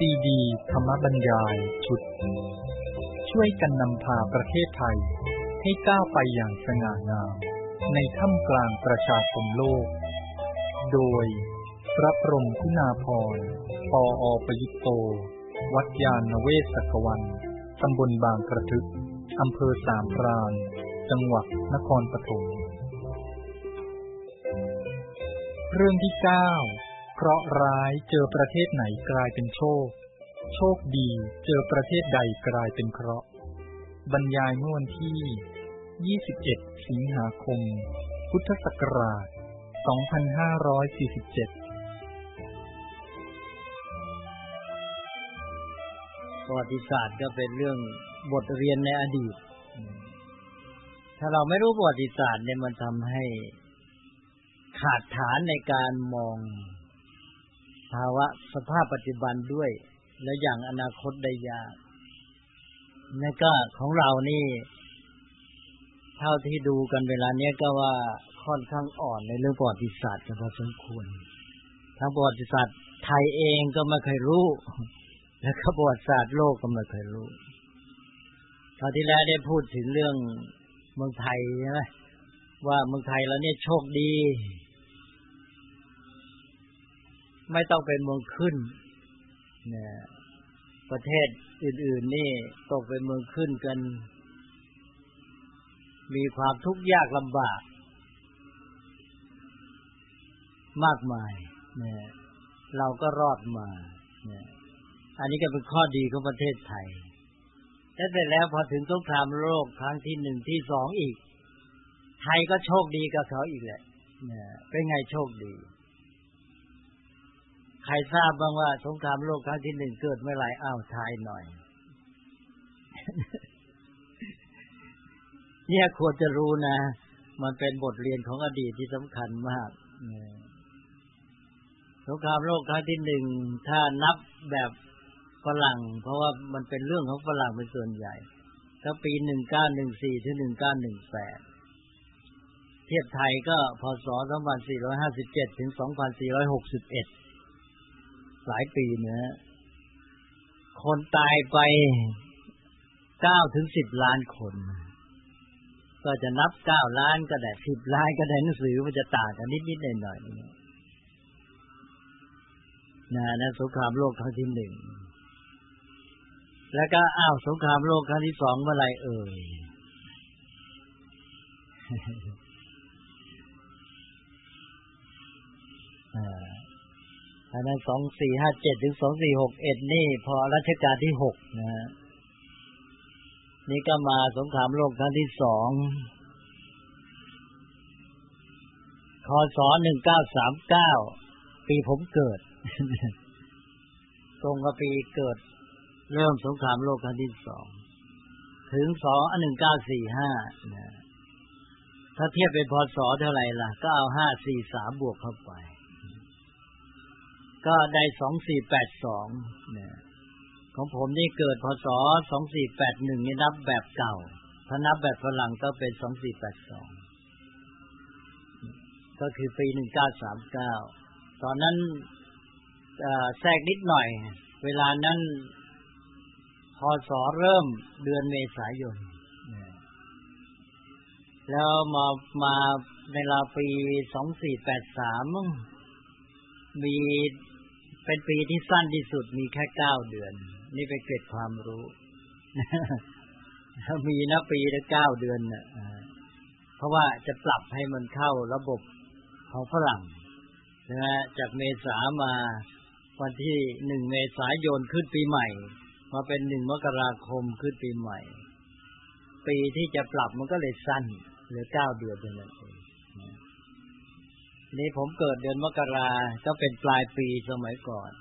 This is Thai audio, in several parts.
ซีดีธรรมบรรยายชุดช่วยกันนำพาประเทศไทยให้ก้าวไปอย่างสง่างามในท่ามกลางประชาคมโลกโดยพระพรหมคุณาภรณ์ ปอ.ประยุตโต วัดยานเวศกวันตำบลบางกระทึกอำเภอสามพรานจังหวัดนครปฐมเรื่องที่ 9 เคราะห์ร้ายเจอประเทศไหนกลายเป็นโชคโชคดีเจอประเทศใดกลายเป็นเคราะห์บรรยายเมื่อวันที่ 21 สิงหาคม พุทธศักราช 2547 ประวัติศาสตร์ก็เป็นเรื่องบทเรียนในอดีตถ้าเราไม่รู้ประวัติศาสตร์เนี่ยมันทำให้ขาดฐานในการมองภาวะสภาพปัจจุบันด้วยและอย่างอนาคตได้ยากนั่นก็ของเรานี่เท่าที่ดูกันเวลาเนี้ยก็ว่าค่อนข้างอ่อนในเรื่องประวัติศาสตร์กันพอสมควรทั้งประวัติศาสตร์ไทยเองก็ไม่เคยรู้และประวัติศาสตร์โลกก็ไม่เคยรู้คราวที่แล้วได้พูดถึงเรื่องเมืองไทยใช่ไหมว่าเมืองไทยแล้วเนี่ยโชคดีไม่ต้องเป็นเมืองขึ้นเนี่ยประเทศอื่นๆนี่ตกเป็นเมืองขึ้นกันมีความทุกข์ยากลำบากมากมายเนี่ยเราก็รอดมาเนี่ยอันนี้ก็เป็นข้อดีของประเทศไทยแต่เสร็จแล้วพอถึงสงครามโลกครั้งที่1ที่2อีกไทยก็โชคดีกับเขาอีกแหละเนี่ยเป็นไงโชคดีใครทราบบ้างว่าสงครามโลกครั้งที่1เกิดเมื่อไหร่อ้าวทายหน่อย เนี่ยควรจะรู้นะมันเป็นบทเรียนของอดีตที่สำคัญมากสงครามโลกครั้งที่1ถ้านับแบบฝรั่งเพราะว่ามันเป็นเรื่องของฝรั่งเป็นส่วนใหญ่ก็ปี1914ถึง1918เทียบไทยก็พศ2457ถึง2461หลายปีนะคนตายไป9ถึง10ล้านคนก็จะนับ9ล้านก็ได้10ล้านก็ได้หนังสือมันจะต่างกันนิดๆหน่อยๆนะสงครามโลกครั้งที่1แล้วก็สงครามโลกครั้งที่2เมื่อไหร่เอ่ย อันนั้น2457ถึง2461นี่พอรัชกาลที่6นะนี่ก็มาสงครามโลกครั้งที่2คศ1939ปีผมเกิด ตรงกับปีเกิดเริ่มสงครามโลกครั้งที่2ถึง1945นะถ้าเทียบเป็นพศเท่าไหร่ล่ะก็เอา543บวกเข้าไปก็ได้2482นะของผมนี่เกิดพศ2481นี่นับแบบเก่าถ้านับแบบฝรั่งก็เป็น2482ก็คือปี1939ตอนนั้นแทรกนิดหน่อยเวลานั้นพศเริ่มเดือนเมษายนแล้วมาในราวปี2483มีเป็นปีที่สั้นที่สุดมีแค่9เดือนนี่เป็นเกร็ดความรู้มีนะปีละ9เดือนน่ะเพราะว่าจะปรับให้มันเข้าระบบของฝรั่งนะจากเมษามาวันที่1เมษายนขึ้นปีใหม่มาเป็น1มกราคมขึ้นปีใหม่ปีที่จะปรับมันก็เลยสั้นเหลือ9เดือนเท่านั้นเองนี่ผมเกิดเดือนมกราก็เป็นปลายปีสมัยก่อน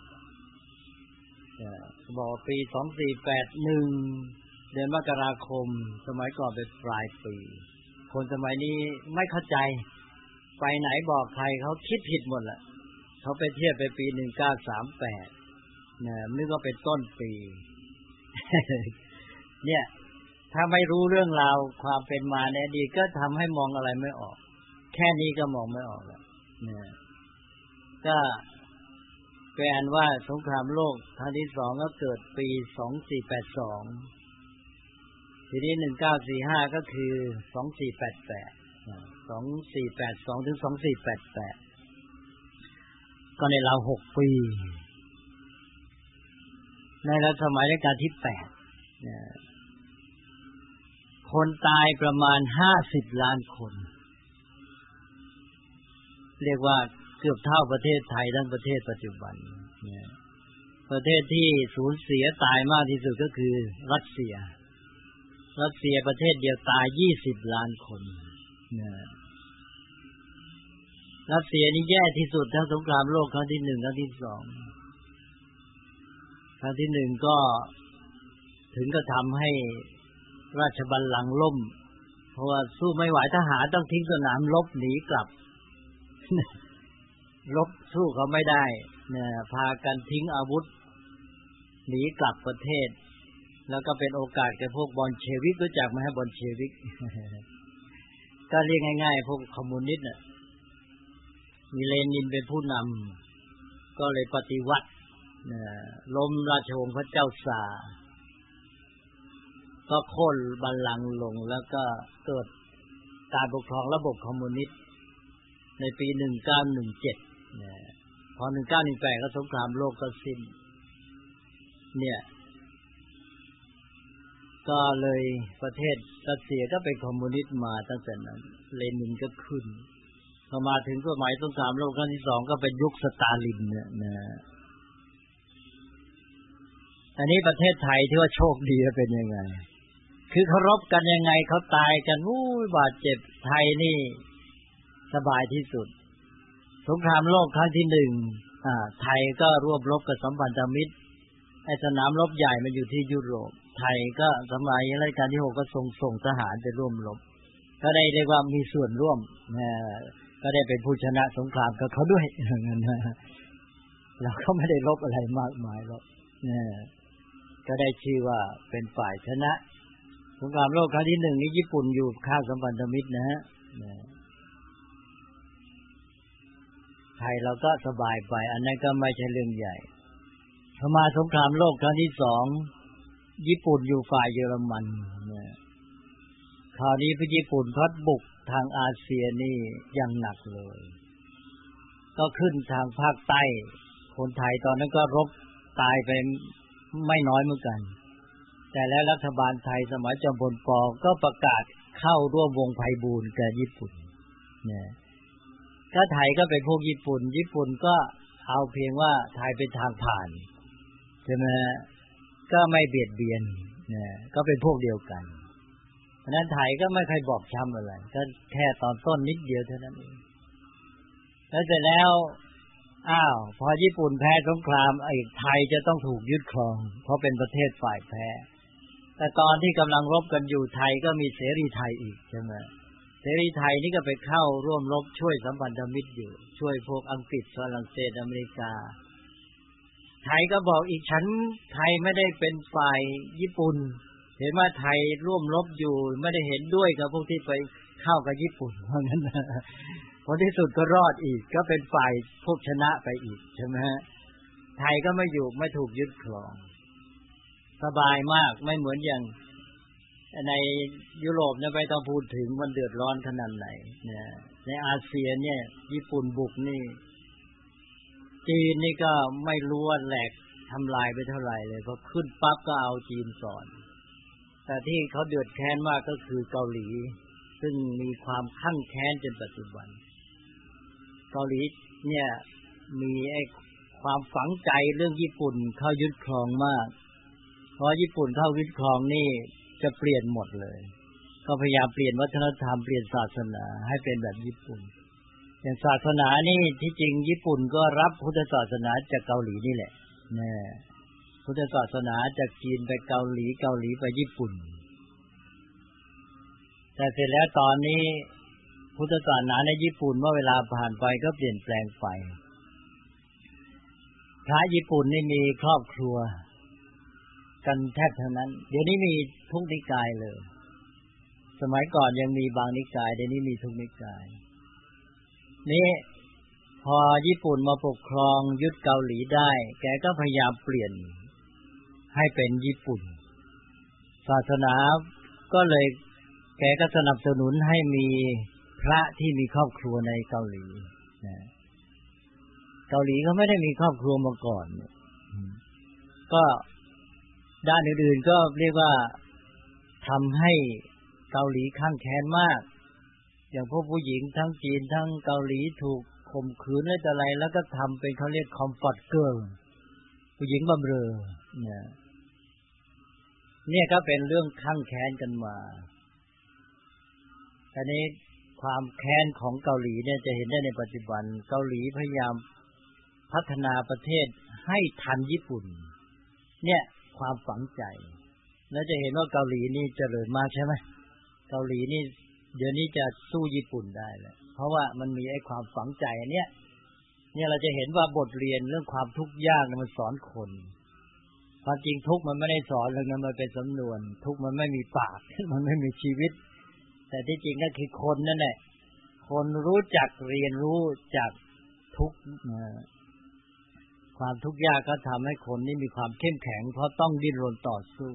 บอกปี2481เดือนมกราคมสมัยก่อนเป็นปลายปีคนสมัยนี้ไม่เข้าใจไปไหนบอกใครเขาคิดผิดหมดแหละเขาไปเทียบไปปี1938นะนึกว่าเป็นต้นปี เนี่ยถ้าไม่รู้เรื่องราวความเป็นมาในอดีตก็ทำให้มองอะไรไม่ออกแค่นี้ก็มองไม่ออกแล้วเนี่ยก็แปลว่าสงครามโลกครั้งที่2ก็เกิดปี2482ทีนี้1945ก็คือ2488 2482ถึง2488ก็ในราว6ปีในรัชสมัยรัชกาลที่8คนตายประมาณ50ล้านคนเรียกว่าเกือบเท่าประเทศไทยทั้งประเทศปัจจุบันประเทศที่สูญเสียตายมากที่สุดก็คือรัสเซียประเทศเดียวตาย20ล้านคนรัสเซียนี่แย่ที่สุดทั้งสงครามโลกครั้งที่1ครั้งที่2ครั้งที่1ก็ถึงก็ทำให้ราชบัลลังก์ล่มเพราะว่าสู้ไม่ไหวทหารต้องทิ้งสนามรบหนีกลับรบสู้เขาไม่ได้พากันทิ้งอาวุธหนีกลับประเทศแล้วก็เป็นโอกาสแก่พวกบอลเชวิกรู้จักไหมฮะบอลเชวิก ก็เรียกง่ายๆพวกคอมมิวนิสต์น่ะมีเลนินเป็นผู้นำก็เลยปฏิวัติล้มราชวงศ์พระเจ้าซาร์ก็โค่นบัลลังก์ลงแล้วก็เกิดการปกครองระบบคอมมิวนิสต์ในปี1917พอ1918ก็สงครามโลกก็สิ้นเนี่ยก็เลยประเทศรัสเซียก็เป็นคอมมิวนิสต์มาตั้งแต่นั้นเลนินก็ขึ้นพอมาถึงสมัยสงครามโลกครั้งที่2ก็เป็นยุคสตาลินเนี่ยนะอันนี้ประเทศไทยที่ว่าโชคดีเป็นยังไงคือเคารพกันยังไงเขาตายกันบาดเจ็บไทยนี่สบายที่สุดสงครามโลกครั้งที่1ไทยก็ร่วมรบกับสัมพันธมิตรไอ้สนามรบใหญ่มันอยู่ที่ยุโรปไทยก็สมัยรัชกาลที่6ก็ส่งทหารไปร่วมรบก็ได้เรียกว่ามีส่วนร่วมก็ได้เป็นผู้ชนะสงครามกับเขาด้วยอย่างนั้นเราก็ไม่ได้รบอะไรมากมายหรอกก็ได้ชื่อว่าเป็นฝ่ายชนะสงครามโลกครั้งที่1นี้ญี่ปุ่นอยู่ข้างสัมพันธมิตรนะฮะไทยเราก็สบายไปอันนั้นก็ไม่ใช่เรื่องใหญ่พอมาสงครามโลกครั้งที่2ญี่ปุ่นอยู่ฝ่ายเยอรมันคราวนี้พวกญี่ปุ่นพัดบุกทางอาเซียนี่อย่างหนักเลยก็ขึ้นทางภาคใต้คนไทยตอนนั้นก็รบตายไปไม่น้อยเหมือนกันแต่แล้วรัฐบาลไทยสมัยจอมพลป.ก็ประกาศเข้าร่วมวงไพบูลย์กับญี่ปุ่นก็ไทยก็เป็นพวกญี่ปุ่นก็เอาเพียงว่าไทยเป็นทางผ่านใช่ไหมก็ไม่เบียดเบียนก็เป็นพวกเดียวกันเพราะนั้นไทยก็ไม่เคยบอกช้ำอะไรก็แค่ตอนต้นนิดเดียวเท่านั้นเองแล้วเสร็จแล้วพอญี่ปุ่นแพ้สงครามไทยจะต้องถูกยึดครองเพราะเป็นประเทศฝ่ายแพ้แต่ตอนที่กำลังรบกันอยู่ไทยก็มีเสรีไทยอีกใช่ไหมเสรีไทยนี่ก็ไปเข้าร่วมรบช่วยสัมพันธมิตรอยู่ช่วยพวกอังกฤษฝรั่งเศสอเมริกาไทยก็บอกอีกฉันไทยไม่ได้เป็นฝ่ายญี่ปุ่นเห็นว่าไทยร่วมรบอยู่ไม่ได้เห็นด้วยกับพวกที่ไปเข้ากับญี่ปุ่นเพราะงั้นผลที่สุดก็รอดอีกก็เป็นฝ่ายพวกชนะไปอีกใช่ไหมฮะไทยก็ไม่ถูกยึดครองสบายมากไม่เหมือนอย่างในยุโรปเนี่ยไม่ต้องพูดถึงมันเดือดร้อนขนาดไหนในอาเซียนเนี่ยญี่ปุ่นบุกนี่จีนนี่ก็ไม่รู้ว่าแหลกทำลายไปเท่าไหร่เลยพอขึ้นปั๊บก็เอาจีนก่อนแต่ที่เขาเดือดแค้นมากก็คือเกาหลีซึ่งมีความข้างแค้นจนปัจจุบันเกาหลีเนี่ยมีความฝังใจเรื่องญี่ปุ่นเข้ายึดครองมากเพราะญี่ปุ่นเข้ายึดครองนี่จะเปลี่ยนหมดเลยก็พยายามเปลี่ยนวัฒนธรรมเปลี่ยนศาสนาให้เป็นแบบญี่ปุ่นอย่างศาสนานี่ที่จริงญี่ปุ่นก็รับพุทธศาสนาจากเกาหลีนี่แหละพุทธศาสนาจากจีนไปเกาหลีไปญี่ปุ่นแต่เสร็จแล้วตอนนี้พุทธศาสนาในญี่ปุ่นเมื่อเวลาผ่านไปก็เปลี่ยนแปลงไปพระญี่ปุ่นนี่มีครอบครัวกันแทบทั้งนั้นเดี๋ยวนี้มีทุกนิกายเลยสมัยก่อนยังมีบางนิกายเดี๋ยวนี้มีทุกนิกายนี่พอญี่ปุ่นมาปกครองยึดเกาหลีได้แกก็พยายามเปลี่ยนให้เป็นญี่ปุ่นศาสนาก็เลยแกก็สนับสนุนให้มีพระที่มีครอบครัวในเกาหลีเกาหลีก็ไม่ได้มีครอบครัวมาก่อนก็ด้านอื่นๆก็เรียกว่าทำให้เกาหลีข้างแค้นมากอย่างพวกผู้หญิงทั้งจีนทั้งเกาหลีถูกข่มขืนอะไรแล้วก็ทำเป็นเขาเรียกคอมฟอร์ตเกิร์ลผู้หญิงบำเรอเนี่ยก็เป็นเรื่องข้างแค้นกันมาทีนี้ความแค้นของเกาหลีเนี่ยจะเห็นได้ในปัจจุบันเกาหลีพยายามพัฒนาประเทศให้ทันญี่ปุ่นเนี่ยความฝังใจแล้วจะเห็นว่าเกาหลีนี่เจริญมากใช่ไหมเกาหลีนี่เดี๋ยวนี้จะสู้ญี่ปุ่นได้แล้วเพราะว่ามันมีไอ้ความฝังใจอันเนี้ยเนี่ยเราจะเห็นว่าบทเรียนเรื่องความทุกข์ยากมันสอนคนความจริงทุกข์มันไม่ได้สอนเลยนะมันเป็นสำนวนทุกข์มันไม่มีปากมันไม่มีชีวิตแต่ที่จริงก็คือคนนั่นแหละคนรู้จักเรียนรู้จากทุกข์ความทุกข์ยากก็ทำให้คนนี่มีความเข้มแข็งเพราะต้องดิ้นรนต่อสู้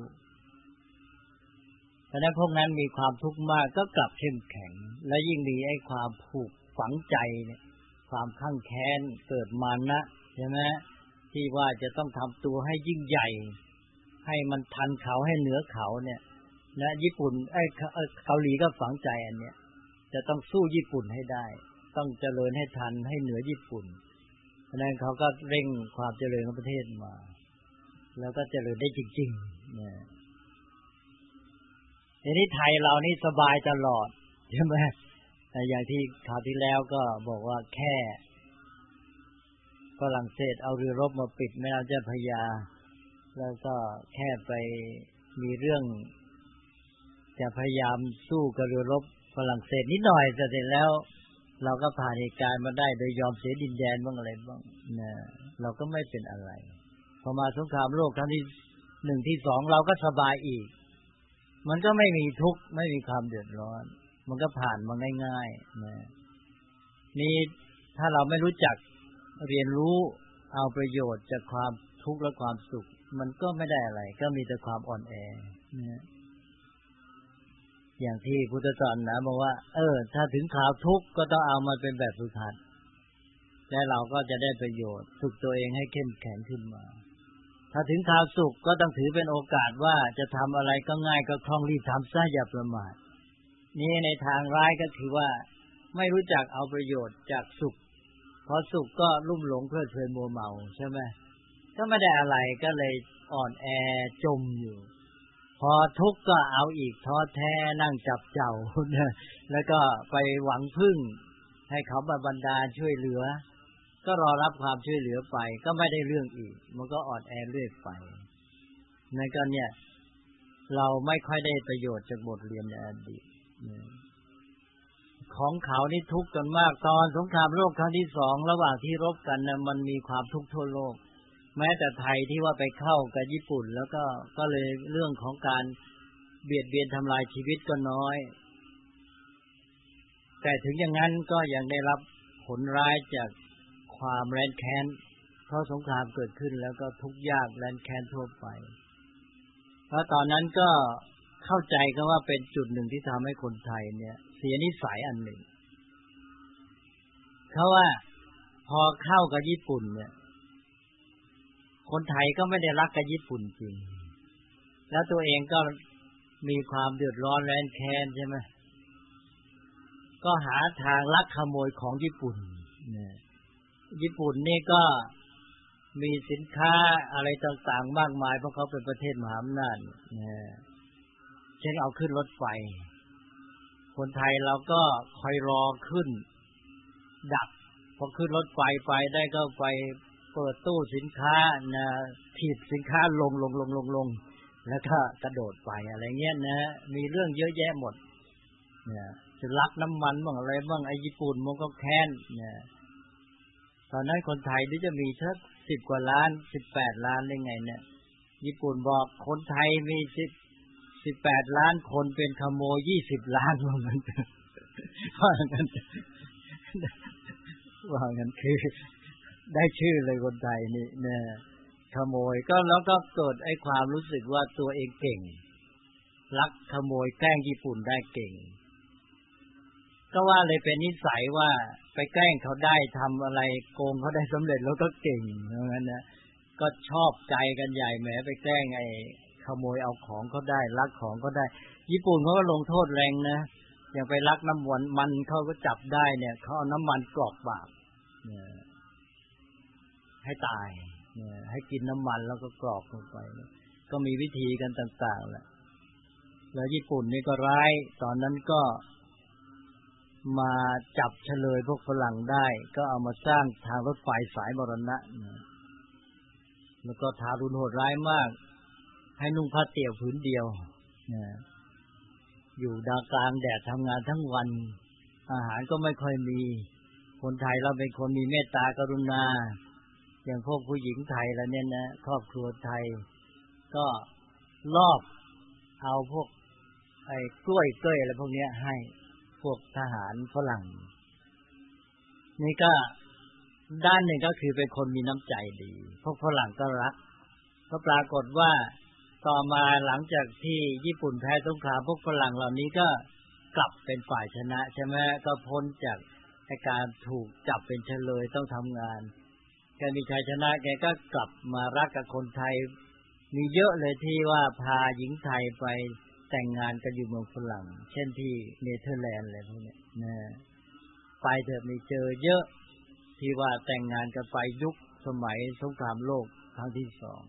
ฉะนั้นพวกนั้นมีความทุกข์มากก็กลับเข้มแข็งและยิ่งมีไอ้ความผูกฝังใจเนี่ยความข้างแค้นเกิดมานะใช่ไหมที่ว่าจะต้องทำตัวให้ยิ่งใหญ่ให้มันทันเขาให้เหนือเขาเนี่ยนะญี่ปุ่นเกาหลีก็ฝังใจอันเนี้ยจะต้องสู้ญี่ปุ่นให้ได้ต้องเจริญให้ทันให้เหนือญี่ปุ่นฉะนั้นเขาก็เร่งความเจริญของประเทศมาแล้วก็เจริญได้จริงๆเนี่ยทีนี้ไทยเรานี่สบายตลอดใช่ไหมอย่างที่คราวที่แล้วก็บอกว่าแค่ฝรั่งเศสเอาเรือรบมาปิดแม่น้ำเจ้าพระยาแล้วก็แค่ไปมีเรื่องจะพยายามสู้กับเรือรบฝรั่งเศสนิดหน่อยเสร็จแล้วเราก็ผ่านเหตุการณ์มาได้โดยยอมเสียดินแดนบ้างอะไรบ้างนะเราก็ไม่เป็นอะไรพอมาสงครามโลกครั้งที่1ที่2เราก็สบายอีกมันก็ไม่มีทุกข์ไม่มีความเดือดร้อนมันก็ผ่านมาง่ายๆนะนี่ถ้าเราไม่รู้จักเรียนรู้เอาประโยชน์จากความทุกข์และความสุขมันก็ไม่ได้อะไรก็มีแต่ความอ่อนแอนะอย่างที่พุทธศาสนาบอกว่าถ้าถึงข่าวทุกข์ก็ต้องเอามาเป็นแบบฝึกหัดและเราก็จะได้ประโยชน์ฝึกตัวเองให้เข้มแข็งขึ้นมาถ้าถึงข่าวสุขก็ต้องถือเป็นโอกาสว่าจะทำอะไรก็ง่ายก็คล่องรีบทำซะอย่าประมาทนี่ในทางร้ายก็คือว่าไม่รู้จักเอาประโยชน์จากสุขพอสุขก็ลุ่มหลงเพลิดเพลินมัวเมาใช่ไหมก็ไม่ได้อะไรก็เลยอ่อนแอจมอยู่พอทุกข์ก็เอาอีกท้อแท้นั่งจับเจ้าแล้วก็ไปหวังพึ่งให้เขามาบันดาลช่วยเหลือก็รอรับความช่วยเหลือไปก็ไม่ได้เรื่องอีกมันก็อ่อนแอเรื่อยไปนั่นก็เนี่ยเราไม่ค่อยได้ประโยชน์จากบทเรียนในอดีตของเขานี่ทุกข์กันมากตอนสงครามโลกครั้งที่2ระหว่างที่รบกันนะมันมีความทุกข์ทั่วโลกแม้แต่ไทยที่ว่าไปเข้ากับญี่ปุ่นแล้วก็เลยเรื่องของการเบียดเบียนทำลายชีวิตก็น้อยแต่ถึงอย่างนั้นก็ยังได้รับผลร้ายจากความแร้นแค้นเพราะสงครามเกิดขึ้นแล้วก็ทุกข์ยากแร้นแค้นทั่วไปเพราะตอนนั้นก็เข้าใจกันว่าเป็นจุดหนึ่งที่ทำให้คนไทยเนี่ยเสียนิสัยอันหนึ่งเพราะว่าพอเข้ากับญี่ปุ่นเนี่ยคนไทยก็ไม่ได้รักกับญี่ปุ่นจริงแล้วตัวเองก็มีความเดือดร้อนแร้นแค้นใช่ไหมก็หาทางลักขโมยของญี่ปุ่นเนี่ยญี่ปุ่นนี่ก็มีสินค้าอะไรต่างๆมากมายเพราะเขาเป็นประเทศมหาอำนาจเช่นเอาขึ้นรถไฟคนไทยเราก็คอยรอขึ้นดักพอขึ้นรถไฟไปได้ก็ไปเปิดตู้สินค้านะถีบสินค้าลงแล้วก็กระโดดไปอะไรเงี้ยนะมีเรื่องเยอะแยะหมดเนี่ยจะลักน้ำมันบ้างอะไรบ้างไอ้ญี่ปุ่นมันก็แค้นเนี่ยตอนนั้นคนไทยนี่จะมีสัก10 กว่าล้าน18 ล้านได้ไงเนี่ยญี่ปุ่นบอกคนไทยมี18 ล้านคนเป็นขโมย20 ล้านว่างั้นว่างั้นคือได้ชื่อเลยคนไทยนี่เนี่ยขโมยก็แล้วก็เกิดไอ้ความรู้สึกว่าตัวเองเก่งลักขโมยแกล้งญี่ปุ่นได้เก่งก็ว่าเลยเป็นนิสัยว่าไปแกล้งเขาได้ทำอะไรโกงเขาได้สำเร็จแล้วก็เก่งเพราะงั้นนะก็ชอบใจกันใหญ่แหมไปแกล้งไอ้ขโมยเอาของเขาได้ลักของเขาได้ญี่ปุ่นเขาก็ลงโทษแรงนะอย่างไปลักน้ำมันเขาก็จับได้เนี่ยเขาเอาน้ำมันกรอกปากให้ตายให้กินน้ำมันแล้วก็กรอกลงไปก็มีวิธีกันต่างๆแหละแล้วญี่ปุ่นนี่ก็ร้ายตอนนั้นก็มาจับเฉลยพวกฝรั่งได้ก็เอามาสร้างทางรถไฟสายมรณะแล้วก็ทารุณโหดร้ายมากให้นุ่งผ้าเตี่ยวผืนเดียวอยู่กลางแดดทำงานทั้งวันอาหารก็ไม่ค่อยมีคนไทยเราเป็นคนมีเมตตากรุณาอย่างพวกผู้หญิงไทยแล้วเนี่ยนะครอบครัวไทยก็ลอบเอาพวกไอ้กล้วยอะไรพวกนี้ให้พวกทหารฝรั่งนี่ก็ด้านหนึ่งก็คือเป็นคนมีน้ำใจดีพวกฝรั่งก็รักก็ปรากฏว่าต่อมาหลังจากที่ญี่ปุ่นแพ้สงครามพวกฝรั่งเหล่านี้ก็กลับเป็นฝ่ายชนะใช่ไหมก็พ้นจากการถูกจับเป็นเฉลยต้องทำงานแกมีชัยชนะแกก็กลับมารักกับคนไทยมีเยอะเลยที่ว่าพาหญิงไทยไปแต่งงานกันอยู่เมืองฝรั่งเช่นที่เนเธอร์แลนด์อะไรพวกนี้นะไปเถอะมีเจอเยอะที่ว่าแต่งงานกันไปยุคสมัยสงครามโลกครั้งที่2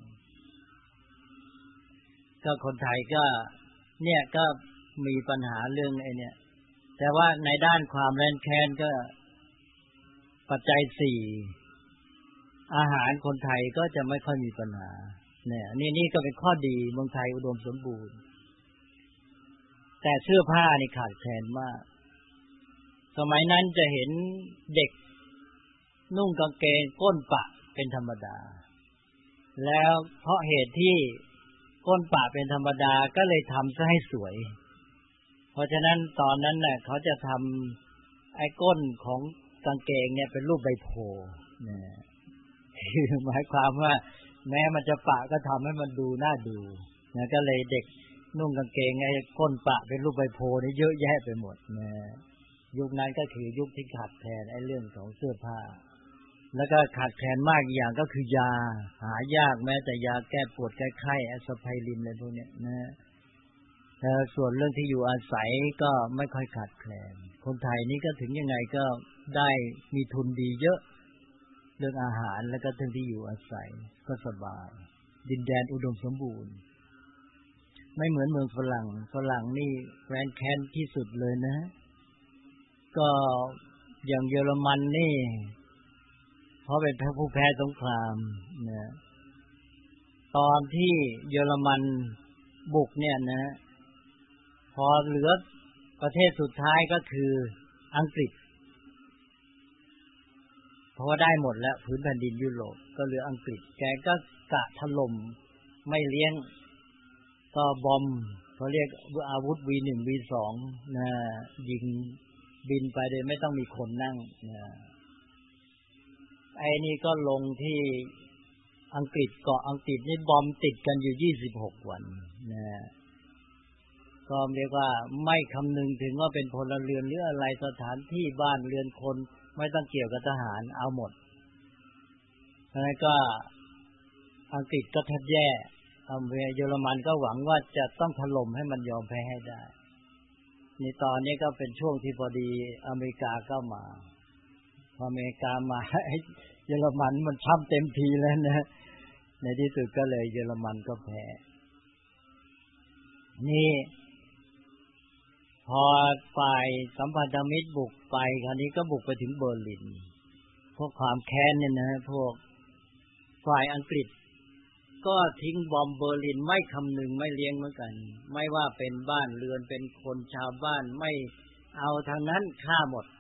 ก็คนไทยก็เนี่ยก็มีปัญหาเรื่องไอ้เนี่ยแต่ว่าในด้านความแร้นแค้นก็ปัจจัย4อาหารคนไทยก็จะไม่ค่อยมีปัญหาเนี่ยนี่ก็เป็นข้อดีเมืองไทยอุดมสมบูรณ์แต่เสื้อผ้านี่ขาดแคลนมากสมัยนั้นจะเห็นเด็กนุ่งกางเกงก้นปะเป็นธรรมดาแล้วเพราะเหตุที่ก้นปะเป็นธรรมดาก็เลยทำซะให้สวยเพราะฉะนั้นตอนนั้นน่ะเขาจะทำไอ้ก้นของกางเกงเนี่ยเป็นรูปใบโพเนี่ยคือหมายความว่าแม้มันจะปะก็ทำให้มันดูน่าดูนะก็เลยเด็กนุ่งกางเกงไอ้ก้นปะเป็นรูปใบโพนี่เยอะแยะไปหมดนะยุคนั้นก็คือยุคที่ขาดแคลนไอ้เรื่องของเสื้อผ้าแล้วก็ขาดแคลนมากอย่างก็คือยาหายากแม้แต่ยาแก้ปวดแก้ไข้แอสไพรินอะไรพวกนี้นะส่วนเรื่องที่อยู่อาศัยก็ไม่ค่อยขาดแคลนคนไทยนี่ก็ถึงยังไงก็ได้มีทุนดีเยอะเรื่องอาหารแล้วก็เรื่องที่อยู่อาศัยก็สบายดินแดนอุดมสมบูรณ์ไม่เหมือนเมืองฝรั่งนี่แร้นแค้นที่สุดเลยนะก็อย่างเยอรมันนี่เพราะเป็นผู้แพ้สงครามนะตอนที่เยอรมันบุกเนี่ยนะพอเหลือประเทศสุดท้ายก็คืออังกฤษเพราะว่าได้หมดแล้วพื้นแผ่นดินยุโรปก็เหลืออังกฤษแกก็กะถล่มไม่เลี้ยงก็บอมเขาเรียกอาวุธ V1 V2 นะยิงบินไปโดยไม่ต้องมีคนนั่งนะไอ้นี่ก็ลงที่อังกฤษเกาะอังกฤษนี่บอมติดกันอยู่26วันนะก็เรียกว่าไม่คำนึงถึงว่าเป็นพลเรือนหรืออะไรสถานที่บ้านเรือนคนไม่ต้องเกี่ยวกับทหารเอาหมดเพราะฉะนั้นก็อังกฤษก็แทบแย่เยอรมันก็หวังว่าจะต้องถล่มให้มันยอมแพ้ให้ได้ในตอนนี้ก็เป็นช่วงที่พอดีอเมริกาก็มาพออเมริกามาเยอรมันมันช้ำเต็มทีแล้วนะในที่สุดก็เลยเยอรมันก็แพ้นี่พอฝ่ายสัมพันธมิตรบุกไปคราวนี้ก็บุกไปถึงเบอร์ลินพวกความแค้นเนี่ยนะพวกฝ่ายอังกฤษก็ทิ้งบอมเบอร์ลินไม่คำนึงไม่เลี้ยงเหมือนกันไม่ว่าเป็นบ้านเรือนเป็นคนชาวบ้านไม่เอาทางนั้นฆ่าหมด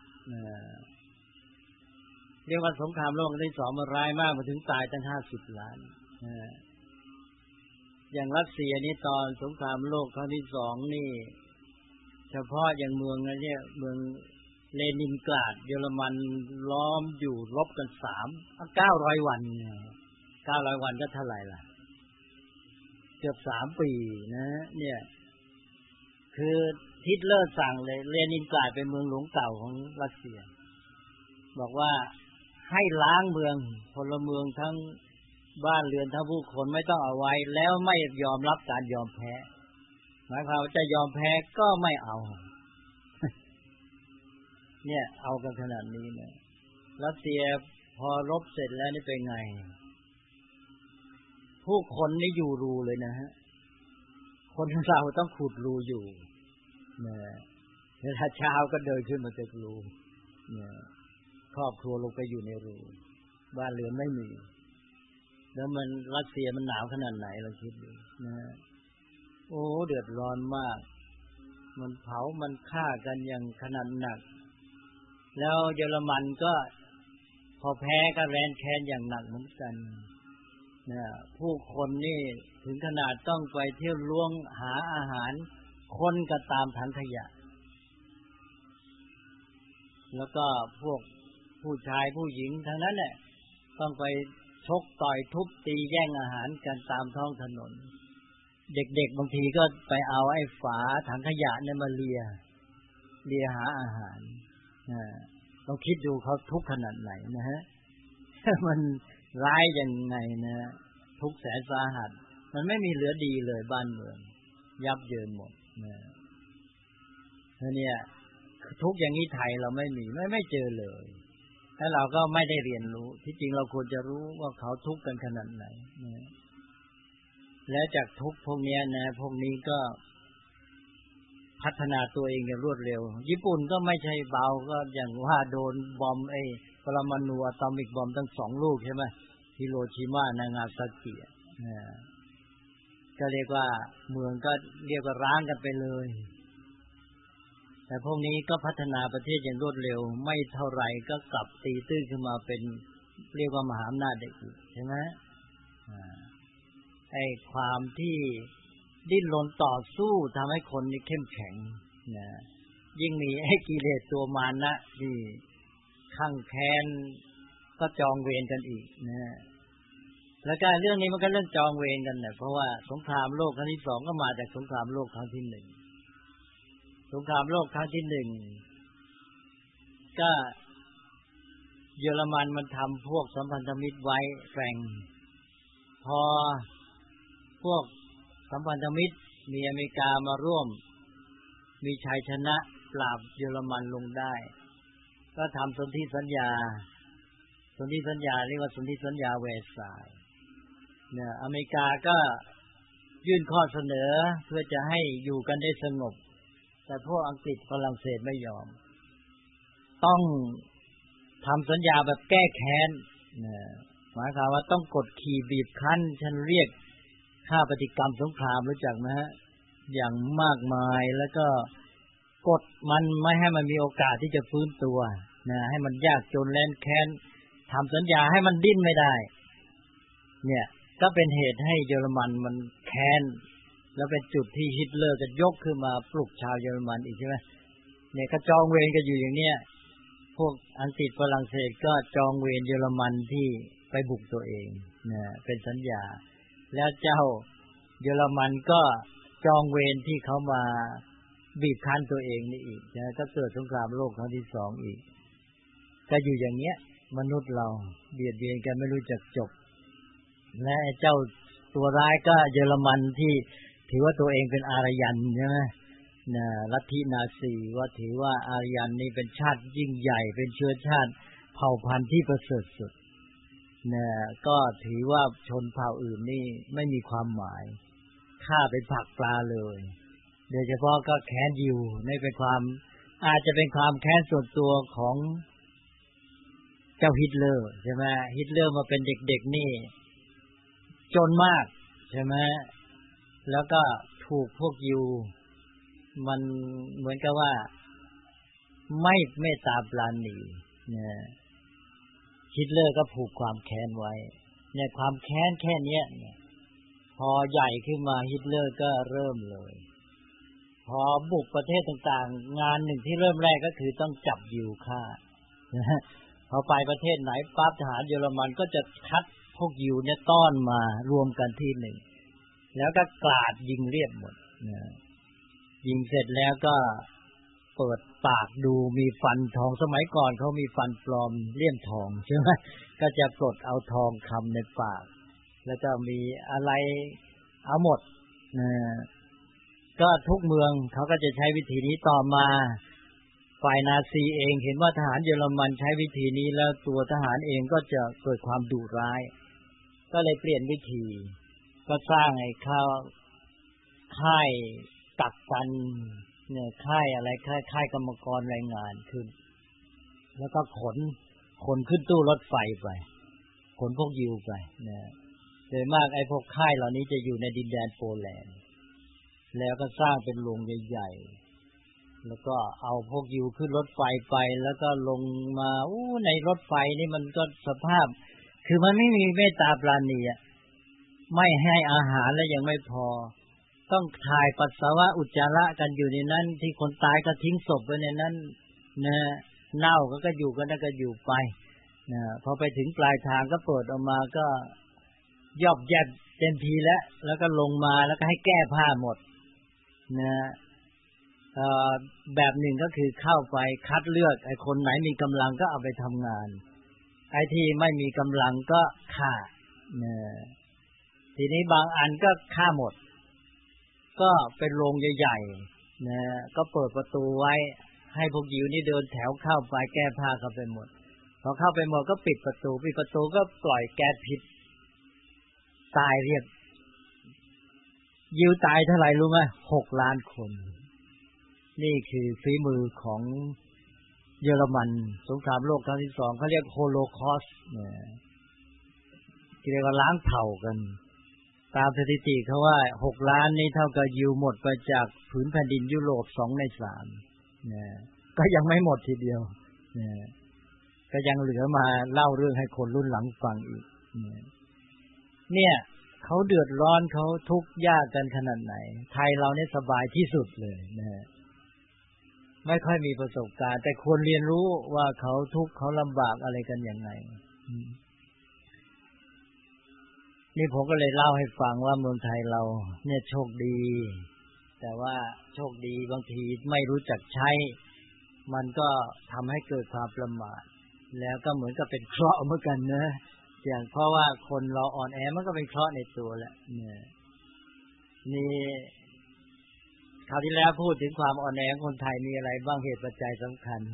เรียกว่าสงครามโลกครั้งที่2มันร้ายมากมาถึงตายตั้ง50 ล้านอย่างรัสเซียนี่ตอนสงครามโลกครั้งที่2นี่เฉพาะอย่างเมืองนะเนี่ยเมืองเลนินกราดเยอรมันล้อมอยู่รบกัน900 วัน900 วันก็เท่าไหร่ล่ะเกือบ3 ปีนะเนี่ยคือฮิตเลอร์สั่งเลยเลนินกราดเป็นเมืองหลวงเก่าของรัสเซียบอกว่าให้ล้างเมืองพลเมืองทั้งบ้านเรือนทั้งผู้คนไม่ต้องเอาไว้แล้วไม่ยอมรับการยอมแพ้หมายความว่าจะยอมแพ้ก็ไม่เอาเนี่ยเอากันขนาดนี้นะรัสเซียพอรบเสร็จแล้วนี่เป็นไงผู้คนนี่อยู่รูเลยนะฮะคนเราต้องขุดรูอยู่นะเวลาเช้าก็เดินขึ้นมาจากรูนะครอบครัวลงไปอยู่ในรูบ้านเรือนไม่มีแล้วมันรัสเซียมันหนาวขนาดไหนเราคิดดูนะโอ้เดือดร้อนมากมันเผามันฆ่ากันอย่างขนาดหนักแล้วเยอรมันก็พอแพ้ก็แร้นแค้นอย่างหนักเหมือนกันนะผู้คนนี่ถึงขนาดต้องไปเที่ยวล้วงหาอาหารคนก็ตามถังขยะแล้วก็พวกผู้ชายผู้หญิงทั้งนั้นแหละต้องไปชกต่อยทุบตีแย่งอาหารกันตามท้องถนนเด็กๆบางทีก็ไปเอาไอ้ฝาถังขยะเนี่ยมาเลียหาอาหารต้องคิดดูเขาทุกข์ขนาดไหนนะฮะมันร้ายยังไงนะทุกข์แสนสาหัสมันไม่มีเหลือดีเลยบ้านเมืองยับเยินหมดนะเนี่ยทุกข์อย่างนี้ไทยเราไม่เจอเลยแล้วเราก็ไม่ได้เรียนรู้ที่จริงเราควรจะรู้ว่าเขาทุกข์กันขนาดไหนนะแล้วจากทุกข์พวกนี้นะพวกนี้ก็พัฒนาตัวเองอย่างรวดเร็วญี่ปุ่นก็ไม่ใช่เบาก็อย่างว่าโดนบอมปรมาณูอะตอมิกบอมทั้ง2 ลูกใช่ไหมฮิโรชิมานางาซากิก็เรียกว่าเมืองก็เรียกว่าร้างกันไปเลยแต่พวกนี้ก็พัฒนาประเทศอย่างรวดเร็วไม่เท่าไหร่ก็กลับตีตื้นขึ้นมาเป็นเรียกว่ามหาอำนาจได้อีกใช่ไหมความที่ดิ้นรนต่อสู้ทำให้คนนี่เข้มแข็งนะยิ่งมีกิเลสตัวมานะที่ข้างแค้นก็จองเวรกันอีกนะแล้วก็เรื่องนี้มันก็เรื่องจองเวรกันนะเพราะว่าสงครามโลกครั้งที่2ก็มาจากสงครามโลกครั้งที่1สงครามโลกครั้งที่1ก็เยอรมันมันทำพวกสัมพันธมิตรไว้แฝงพอพวกสัมพันธมิตรมีอเมริกามาร่วมมีชัยชนะปราบเยอรมันลงได้ก็ทำสนธิสัญญาเรียกว่าสนธิสัญญาแวร์ซายน์เนี่ยอเมริกาก็ยื่นข้อเสนอเพื่อจะให้อยู่กันได้สงบแต่พวกอังกฤษฝรั่งเศสไม่ยอมต้องทำสัญญาแบบแก้แค้นหมายความว่าต้องกดขี่บีบคั้นฉันเรียกค่าปฏิกรรมสงครามรู้จักไหมฮะอย่างมากมายแล้วก็กดมันไม่ให้มันมีโอกาสที่จะฟื้นตัวนะให้มันยากจนแร้นแค้นทำสัญญาให้มันดิ้นไม่ได้เนี่ยก็เป็นเหตุให้เยอรมันมันแค้นแล้วเป็นจุดที่ฮิตเลอร์จะยกขึ้นมาปลุกชาวเยอรมันอีกใช่ไหมเนี่ยก็จองเวรกันอยู่อย่างเนี้ยพวกอังกฤษฝรั่งเศสก็จองเวรเยอรมันที่ไปบุกตัวเองนะเป็นสัญญาแล้วเจ้าเยอรมันก็จองเวรที่เขามาบีบคั้นตัวเองนี่อีกนะก็เกิดสงครามโลกครั้งที่2อีกก็อยู่อย่างเงี้ยมนุษย์เราเบียดเบียนกันไม่รู้จักจบและเจ้าตัวร้ายก็เยอรมันที่ถือว่าตัวเองเป็นอารยันใช่ไหมนะลัทธินาซีว่าถือว่าอารยันนี่เป็นชาติยิ่งใหญ่เป็นเชื้อชาติเผ่าพันธุ์ที่ประเสริฐสุดนะก็ถือว่าชนเผ่าอื่นนี่ไม่มีความหมายฆ่าเป็นผักปลาเลยโดยเฉพาะก็แค้นยิวนี่เป็นความอาจจะเป็นความแค้นส่วนตัวของเจ้าฮิตเลอร์ใช่ไหมฮิตเลอร์มาเป็นเด็กๆนี่จนมากใช่ไหมแล้วก็ถูกพวกยิวมันเหมือนกับว่าไม่เมตตาปราณีเนี่ยฮิตเลอร์ก็ผูกความแค้นไว้เนี่ยความแค้นแค่นี้พอใหญ่ขึ้นมาฮิตเลอร์ก็เริ่มเลยพพอบุกประเทศต่างๆงานหนึ่งที่เริ่มแรกก็คือต้องจับยิวฆ่าพอไปประเทศไหนปั๊บทหารเยอรมันก็จะคัดพวกยิวเนี่ยต้อนมารวมกันที่หนึ่งแล้วก็กราดยิงเรียบหมดยิงเสร็จแล้วก็เปิดปากดูมีฟันทองสมัยก่อนเขามีฟันปลอมเลี่ยมทองใช่ไหมก็จะกดเอาทองคำในปากแล้วก็มีอะไรเอาหมดก็ทุกเมืองเขาก็จะใช้วิธีนี้ต่อมาฝ่ายนาซีเองเห็นว่าทหารเยอรมันใช้วิธีนี้แล้วตัวทหารเองก็จะเกิดความดุร้ายก็เลยเปลี่ยนวิธีก็สร้างไอ้ค่ายกักกันเนี่ยค่ายอะไรค่ายกรรมกรแรงงานขึ้นแล้วก็ขนขึ้นตู้รถไฟไปขนพวกยิวไปนะโดยมากไอ้พวกค่ายเหล่านี้จะอยู่ในดินแดนโปแลนด์แล้วก็สร้างเป็นโรงใหญ่ๆแล้วก็เอาพวกยิวขึ้นรถไฟไปแล้วก็ลงมาในรถไฟนี่มันก็สภาพคือมันไม่มีเมตตาปราณีอ่ะไม่ให้อาหารแล้วยังไม่พอต้องถ่ายปัสสาวะอุจจาระกันอยู่ในนั้นที่คนตายก็ทิ้งศพไว้ในนั้นนะเน่าก็อยู่กันแล้วก็อยู่ไปนะพอไปถึงปลายทางก็เปิดออกมาก็ยอบแยบเต็มทีแล้วก็ลงมาแล้วก็ให้แก้ผ้าหมดนะแบบหนึ่งก็คือเข้าไปคัดเลือกไอ้คนไหนมีกำลังก็เอาไปทำงานไอ้ที่ไม่มีกำลังก็ฆ่านะทีนี้บางอันก็ฆ่าหมดก็เป็นโรงใหญ่ๆนะก็เปิดประตูไว้ให้พวกยิวนี่เดินแถวเข้าไปแก้ผ้าเข้าไปหมดพอเข้าไปหมดก็ปิดประตูก็ปล่อยแก๊สพิษตายเรียบยิวตายเท่าไหร่รู้ไหม6 ล้านคนนี่คือฝีมือของเยอรมันสงครามโลกครั้งที่2เขาเรียกโฮโลคอสต์เรียกว่าล้างเผ่ากันตามสถิติเขาว่า6 ล้านนี้เท่ากับยิวหมดไปจากผืนแผ่นดินยุโรป2 ใน 3ก็ยังไม่หมดทีเดียวก็ยังเหลือมาเล่าเรื่องให้คนรุ่นหลังฟังอีกเนี่ยเขาเดือดร้อนเขาทุกข์ยากกันขนาดไหนไทยเราเนี่ยสบายที่สุดเลยนะไม่ค่อยมีประสบการณ์แต่ควรเรียนรู้ว่าเขาทุกข์เขาลำบากอะไรกันยังไงนี่ผมก็เลยเล่าให้ฟังว่าเมืองไทยเราเนี่ยโชคดีแต่ว่าโชคดีบางทีไม่รู้จักใช้มันก็ทำให้เกิดความประมาทแล้วก็เหมือนกับเป็นเคราะห์เหมือนกันนะอย่างเพราะว่าคนเราอ่อนแอมันก็เป็นเคราะห์ในตัวแหละนี่คราวที่แล้วพูดถึงความอ่อนแอของคนไทยมีอะไรบ้างเหตุปัจจัยสำคัญ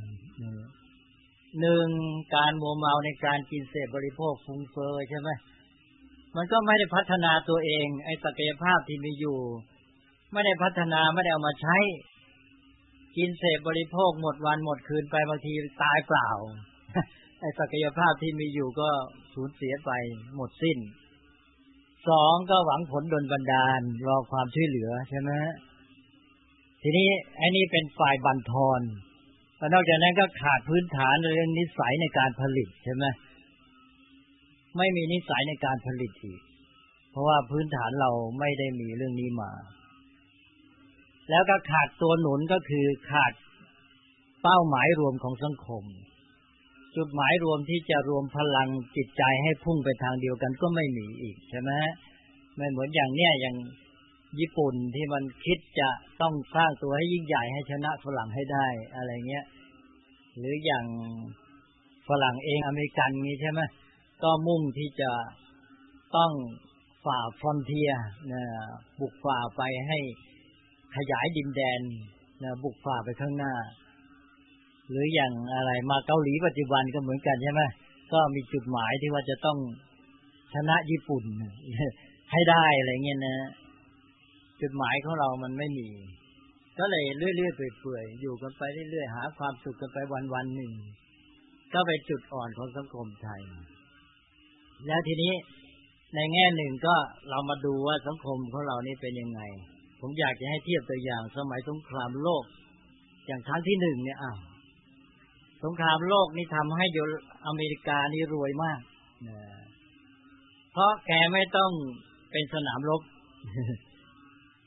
1การมัวเมาในการกินเสพบริโภคฟุ้งเฟ้อใช่ไหมมันก็ไม่ได้พัฒนาตัวเองไอ้ศักยภาพที่มีอยู่ไม่ได้พัฒนาไม่ได้เอามาใช้กินเสพบริโภคหมดวันหมดคืนไปบางทีตายเปล่าไอ้ศักยภาพที่มีอยู่ก็สูญเสียไปหมดสิ้น2ก็หวังผลดลบันดาลรอความช่วยเหลือใช่ไหมทีนี้ไอ้นี่เป็นฝ่ายบั่นทอนแล้วนอกจากนั้นก็ขาดพื้นฐานเรื่องนิสัยในการผลิตใช่ไหมไม่มีนิสัยในการผลิตอีกเพราะว่าพื้นฐานเราไม่ได้มีเรื่องนี้มาแล้วก็ขาดตัวหนุนก็คือขาดเป้าหมายรวมของสังคมจุดหมายรวมที่จะรวมพลังจิตใจให้พุ่งไปทางเดียวกันก็ไม่มีอีกใช่ไหมไม่เหมือนอย่างเนี้ยอย่างญี่ปุ่นที่มันคิดจะต้องสร้างตัวให้ยิ่งใหญ่ให้ชนะฝรั่งให้ได้อะไรเงี้ยหรืออย่างฝรั่งเองอเมริกันนี้ใช่ไหมก็มุ่งที่จะต้องฝ่าฟรอนเทียร์บุกฝ่าไปให้ขยายดินแดนบุกฝ่าไปข้างหน้าหรืออย่างอะไรมาเกาหลีปัจจุบันก็เหมือนกันใช่ไหมก็มีจุดหมายที่ว่าจะต้องชนะญี่ปุ่นให้ได้อะไรเงี้ยนะจุดหมายของเรามันไม่มีก็เลยเรื่อยๆเปื่อยๆอยู่กันไปเรื่อยๆหาความสุขกันไปวันๆหนึ่งก็เป็นจุดอ่อนของสังคมไทยแล้วทีนี้ในแง่หนึ่งก็เรามาดูว่าสังคมของเรานี่เป็นยังไงผมอยากจะให้เทียบตัวอย่างสมัยสงครามโลกอย่างครั้งที่1เนี่ยสงครามโลกนี่ทำให้อเมริกานี่รวยมากเพราะแกไม่ต้องเป็นสนามรบ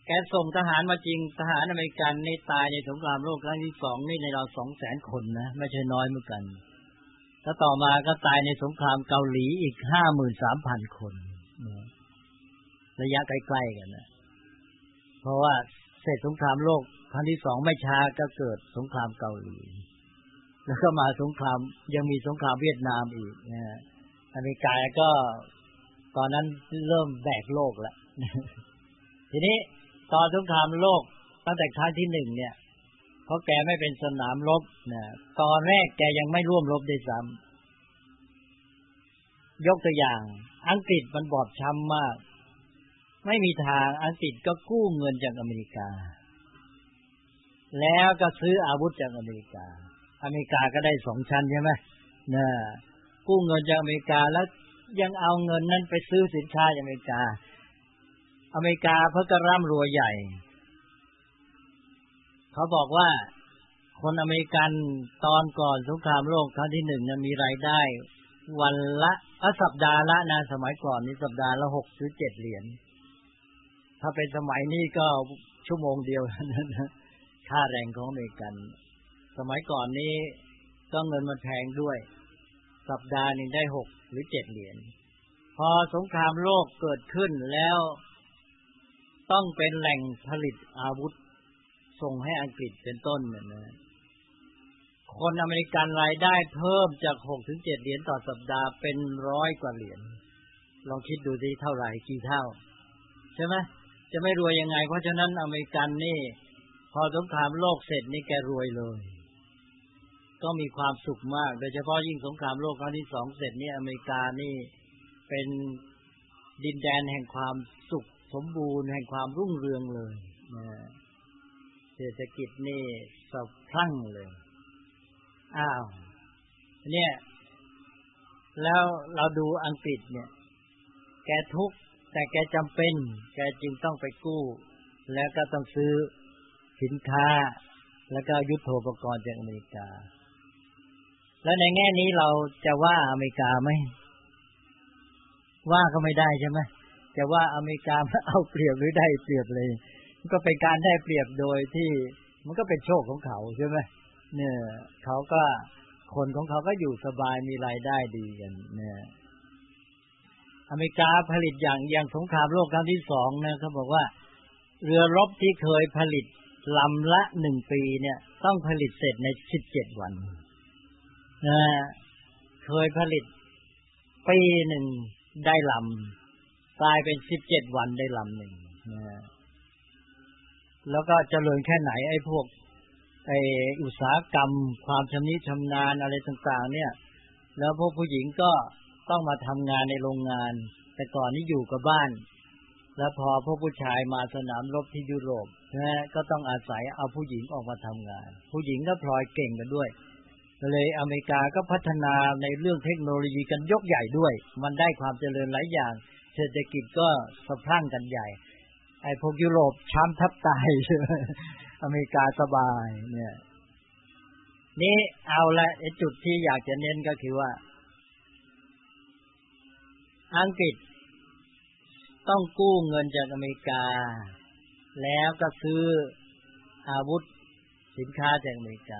แกส่งทหารมาจริงทหารอเมริกันนี่ตายในสงครามโลกครั้งที่2นี่ในเรา 200,000 คนนะไม่ใช่น้อยเหมือนกันแล้วต่อมาก็ตายในสงครามเกาหลีอีก 53,000 คนระยะใกล้ๆกันนะเพราะว่าเสร็จสงครามโลกครั้งที่2ไม่ช้าก็เกิดสงครามเกาหลีแล้วก็มาสงครามยังมีสงครามเวียดนามอีกนะอเมริกาก็ตอนนั้นเริ่มแบกโลกแล้วทีนี้ตอนสงครามโลกตั้งแต่ครั้งที่1เนี่ยเพราะแกไม่เป็นสนามรบนะตอนแรกแกยังไม่ร่วมรบด้วยซ้ำยกตัวอย่างอังกฤษมันบอบช้ำมากไม่มีทางอังกฤษก็กู้เงินจากอเมริกาแล้วก็ซื้ออาวุธจากอเมริกาอเมริกาก็ได้2ชั้นใช่ไหมนะกู้เงินจากอเมริกาแล้วยังเอาเงินนั้นไปซื้อสินค้าจากอเมริกาเพิ่งจะร่ำรวยใหญ่เขาบอกว่าคนอเมริกันตอนก่อนสงครามโลกครั้งที่1เนี่ยมีรายได้วันละสัปดาห์ละนะสมัยก่อนนี่สัปดาห์ละ6หรือ7เหรียญถ้าเป็นสมัยนี้ก็ชั่วโมงเดียวนะค่าแรงของอเมริกันสมัยก่อนนี้ก็เงินมันแพงด้วยสัปดาห์นึงได้6หรือ7เหรียญพอสงครามโลกเกิดขึ้นแล้วต้องเป็นแหล่งผลิตอาวุธส่งให้อังกฤษเป็นต้นนะคนอเมริกันรายได้เพิ่มจาก6ถึง7เหรียญต่อสัปดาห์เป็น100กว่าเหรียญลองคิดดูสิเท่าไหร่กี่เท่าใช่ไหมจะไม่รวยยังไงเพราะฉะนั้นอเมริกันนี่พอสงครามโลกเสร็จนี่แกรวยเลยก็มีความสุขมากโดยเฉพาะยิ่งสงครามโลกครั้งที่2เสร็จนี่อเมริกานี่เป็นดินแดนแห่งความสุขสมบูรณ์แห่งความรุ่งเรืองเลยเศรษฐกิจนี่สะพรั่งเลยเนี่ยแล้วเราดูอังกฤษเนี่ยแกทุกข์แต่แกจำเป็นแกจึงต้องไปกู้แล้วก็ต้องซื้อสินค้าแล้วก็ยุทโธปกรณ์จากอเมริกาแล้วในแง่นี้เราจะว่าอเมริกาไหมว่าก็ไม่ได้ใช่ไหมจะว่าอเมริกาเอาเปรียบหรือได้เปรียบเลยมันก็เป็นการได้เปรียบโดยที่มันก็เป็นโชคของเขาใช่ไหมเนี่ยเขาก็คนของเขาก็อยู่สบายมีรายได้ดีกันเนี่ยอเมริกาผลิตอย่างสงครามโลกครั้งที่2นะเขาบอกว่าเรือรบที่เคยผลิตลำละ1ปีเนี่ยต้องผลิตเสร็จใน17วันเคยผลิตปีหนึ่งได้ลำกลายเป็น17วันได้ลำหนึ่งแล้วก็เจริญแค่ไหนไอ้พวกอุตสาหกรรมความชำนิชำนาญอะไรต่างๆเนี่ยแล้วพวกผู้หญิงก็ต้องมาทำงานในโรงงานแต่ก่อนนี้อยู่กับบ้านแล้วพอพวกผู้ชายมาสนามรบที่ยุโรปก็ต้องอาศัยเอาผู้หญิงออกมาทำงานผู้หญิงก็พลอยเก่งกันด้วยเลยอเมริกาก็พัฒนาในเรื่องเทคโนโลยีกันยกใหญ่ด้วยมันได้ความเจริญหลายอย่างเศรษฐกิจก็สะพรั่งกันใหญ่ไอ้พวกยุโรปช้ำทับตายอเมริกาสบายเนี่ยนี่เอาละไอ้จุดที่อยากจะเน้นก็คือว่าอังกฤษต้องกู้เงินจากอเมริกาแล้วก็ซื้ออาวุธสินค้าจากอเมริกา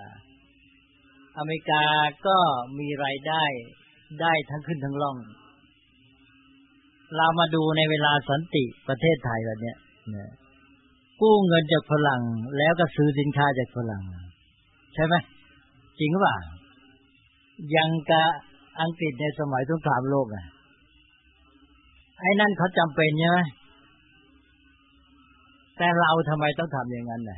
ก็มีรายได้ทั้งขึ้นทั้งล่องเรามาดูในเวลาสันติประเทศไทยแบบนี้กู้เงินจากฝรั่งแล้วก็ซื้อสินค้าจากฝรั่งใช่ไหมจริงหรือเปล่ายังกับอังกฤษในสมัยสงครามโลกไอ้นั่นเขาจำเป็นใช่ไหมแต่เราทำไมต้องทำอย่างนั้น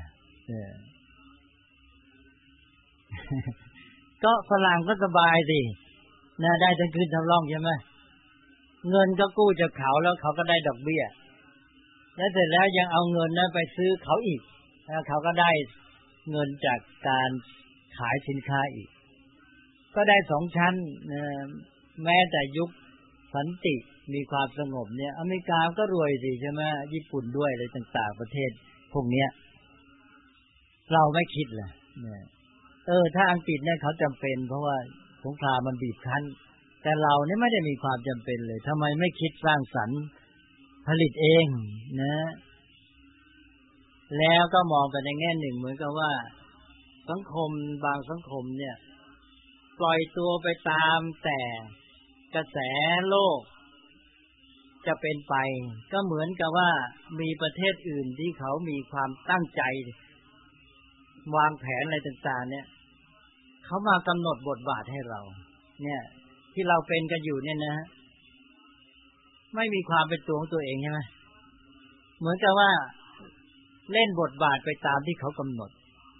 ก็ฝรั่งก็สบายสิได้ทั้งคืนทั้งล่องใช่ไหมเงินก็กู้จากเขาแล้วเขาก็ได้ดอกเบี้ยแล้วเสร็จแล้วยังเอาเงินนั้นไปซื้อเขาอีกแล้วเขาก็ได้เงินจากการขายสินค้าอีกก็ได้2ชั้นแม้แต่ยุคสันติมีความสงบเนี่ยอเมริกาก็รวยสิใช่ไหมญี่ปุ่นด้วยอะไรต่างๆประเทศพวกเนี้ยเราไม่คิดเลยถ้าอังกฤษเนี่ยเขาจำเป็นเพราะว่าสงครามมันบีบคั้นแต่เราเนี่ยไม่ได้มีความจำเป็นเลยทำไมไม่คิดสร้างสรรค์ผลิตเองนะแล้วก็มองไปในแง่หนึ่งเหมือนกับว่าสังคมบางสังคมเนี่ยปล่อยตัวไปตามแต่กระแสโลกจะเป็นไปก็เหมือนกับว่ามีประเทศอื่นที่เขามีความตั้งใจวางแผนอะไรต่างๆเนี่ยเขามากำหนดบทบาทให้เราเนี่ยที่เราเป็นกันอยู่เนี่ยนะไม่มีความเป็นตัวของตัวเองใช่ไหมเหมือนกับว่าเล่นบทบาทไปตามที่เขากำหนด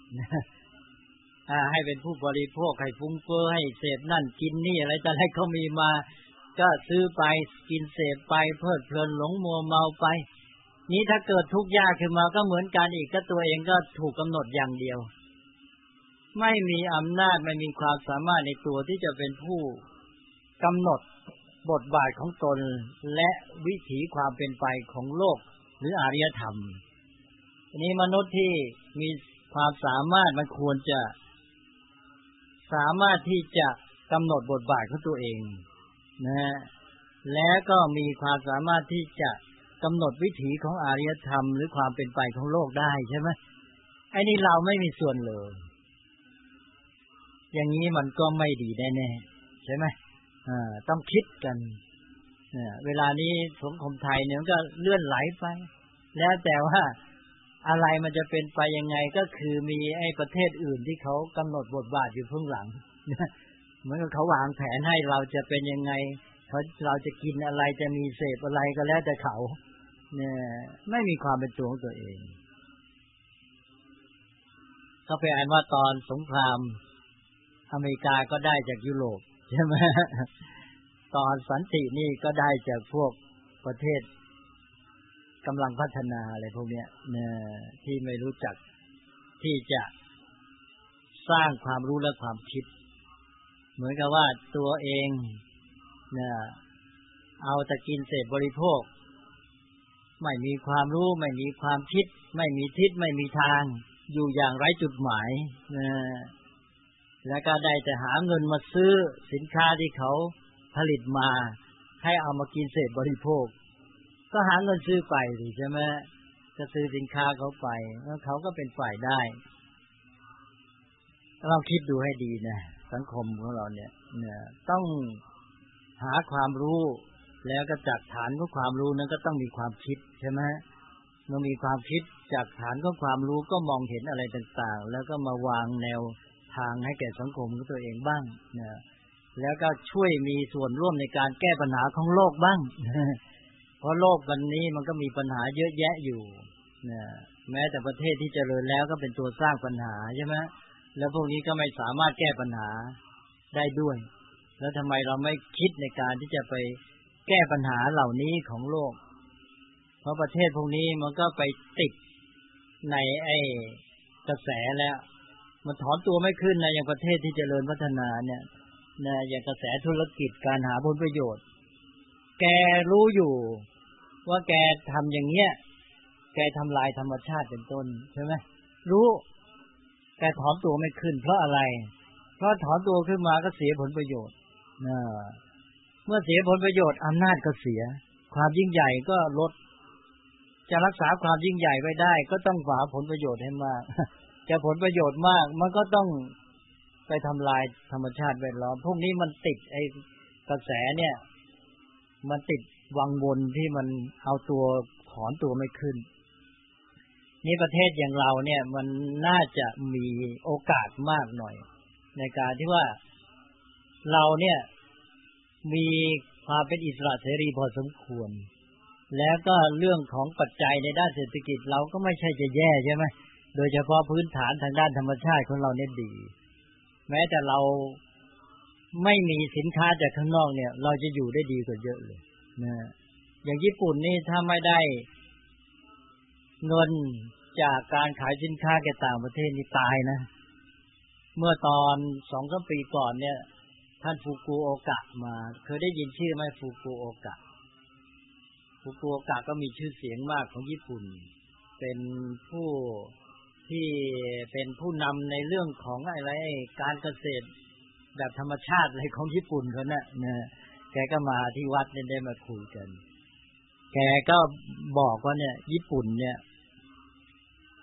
ให้เป็นผู้บริโภคให้ฟุ้งเฟ้อให้เสพนั่นกินนี่อะไรแต่อะไรเขามีมาก็ซื้อไปกินเสพไปเพลิดเพลินหลงมัวเมาไปนี้ถ้าเกิดทุกข์ยากขึ้นมาก็เหมือนกันอีกก็ตัวเองก็ถูกกำหนดอย่างเดียวไม่มีอำนาจไม่มีความสามารถในตัวที่จะเป็นผู้กำหนดบทบาทของตนและวิถีความเป็นไปของโลกหรืออารยธรรมนี้มนุษย์ที่มีความสามารถมันควรจะสามารถที่จะกำหนดบทบาทของตัวเองนะและก็มีความสามารถที่จะกำหนดวิถีของอารยธรรมหรือความเป็นไปของโลกได้ใช่ไหมไอ้นี่เราไม่มีส่วนเลยอย่างนี้มันก็ไม่ดีแน่ๆใช่ไหมต้องคิดกันเวลานี้สังคมไทยเนี่ยก็เลื่อนไหลไปแล้วแต่ว่าอะไรมันจะเป็นไปยังไงก็คือมีไอ้ประเทศอื่นที่เขากำหนดบทบาทอยู่เบื้องหลังเหมือนกับเขาวางแผนให้เราจะเป็นยังไงเราจะกินอะไรจะมีเสพอะไรก็แล้วแต่เขาเนี่ยไม่มีความเป็นตัวของตัวเองก็เป็นอันว่าตอนสงครามอเมริกาก็ได้จากยุโรปใช่ไหมตอนสันตินี่ก็ได้จากพวกประเทศกำลังพัฒนาอะไรพวกเนี้ยที่ไม่รู้จักที่จะสร้างความรู้และความคิดเหมือนกับว่าตัวเองเอาแต่กินเสพบริโภคไม่มีความรู้ไม่มีความคิดไม่มีทิศไม่มีทางอยู่อย่างไร้จุดหมายแล้วก็ได้แต่หาเงินมาซื้อสินค้าที่เขาผลิตมาให้เอามากินเสพบริโภคก็หาเงินซื้อไปใช่ไหมจะซื้อสินค้าเขาไปแล้วเขาก็เป็นฝ่ายได้เราคิดดูให้ดีนะสังคมของเราเนี่ยต้องหาความรู้แล้วก็จากฐานของความรู้นั้นก็ต้องมีความคิดใช่ไหมเมื่อมีความคิดจากฐานของความรู้ก็มองเห็นอะไรต่างๆแล้วก็มาวางแนวทางให้แก่สังคมของตัวเองบ้างแล้วก็ช่วยมีส่วนร่วมในการแก้ปัญหาของโลกบ้างเพราะโลกวันนี้มันก็มีปัญหาเยอะแยะอยู่แม้แต่ประเทศที่เจริญแล้วก็เป็นตัวสร้างปัญหาใช่ไหมแล้วพวกนี้ก็ไม่สามารถแก้ปัญหาได้ด้วยแล้วทำไมเราไม่คิดในการที่จะไปแก้ปัญหาเหล่านี้ของโลกเพราะประเทศพวกนี้มันก็ไปติดในไอ้กระแสแล้วมันถอนตัวไม่ขึ้นนะอย่างประเทศที่เจริญพัฒนาเนี่ยอย่างกระแสธุรกิจการหาผลประโยชน์แกรู้อยู่ว่าแกทำอย่างเงี้ยแกทำลายธรรมชาติเป็นต้นใช่ไหมรู้แกถอนตัวไม่ขึ้นเพราะอะไรเพราะถอนตัวขึ้นมาก็เสียผลประโยชน์เมื่อเสียผลประโยชน์อำนาจก็เสียความยิ่งใหญ่ก็ลดจะรักษาความยิ่งใหญ่ไว้ได้ก็ต้องหาผลประโยชน์ให้มากแต่ผลประโยชน์มากมันก็ต้องไปทำลายธรรมชาติแวดล้อมพวกนี้มันติดไอ้กระแสเนี่ยมันติดวังวนที่มันเอาตัวถอนตัวไม่ขึ้นนี่ประเทศอย่างเราเนี่ยมันน่าจะมีโอกาสมากหน่อยในการที่ว่าเราเนี่ยมีความเป็นอิสระเสรีพอสมควรแล้วก็เรื่องของปัจจัยในด้านเศรษฐกิจเราก็ไม่ใช่จะแย่ใช่ไหมโดยเฉพาะพื้นฐานทางด้านธรรมชาติของเราเนี่ยดีแม้แต่เราไม่มีสินค้าจากข้างนอกเนี่ยเราจะอยู่ได้ดีกว่าเยอะเลยนะอย่างญี่ปุ่นนี่ถ้าไม่ได้เงินจากการขายสินค้าแก่ต่างประเทศนี่ตายนะเมื่อตอน 2-3 ปีก่อนเนี่ยท่านฟุกุโอกะมาเคยได้ยินชื่อไหมฟุกุโอกะก็มีชื่อเสียงมากของญี่ปุ่นเป็นผู้ที่เป็นผู้นำในเรื่องของอะไรการเกษตรแบบธรรมชาติอะไรของญี่ปุ่นเขาเนี่ยแกก็มาที่วัดเนี่ยได้มาคุยกันแกก็บอกว่าเนี่ยญี่ปุ่นเนี่ย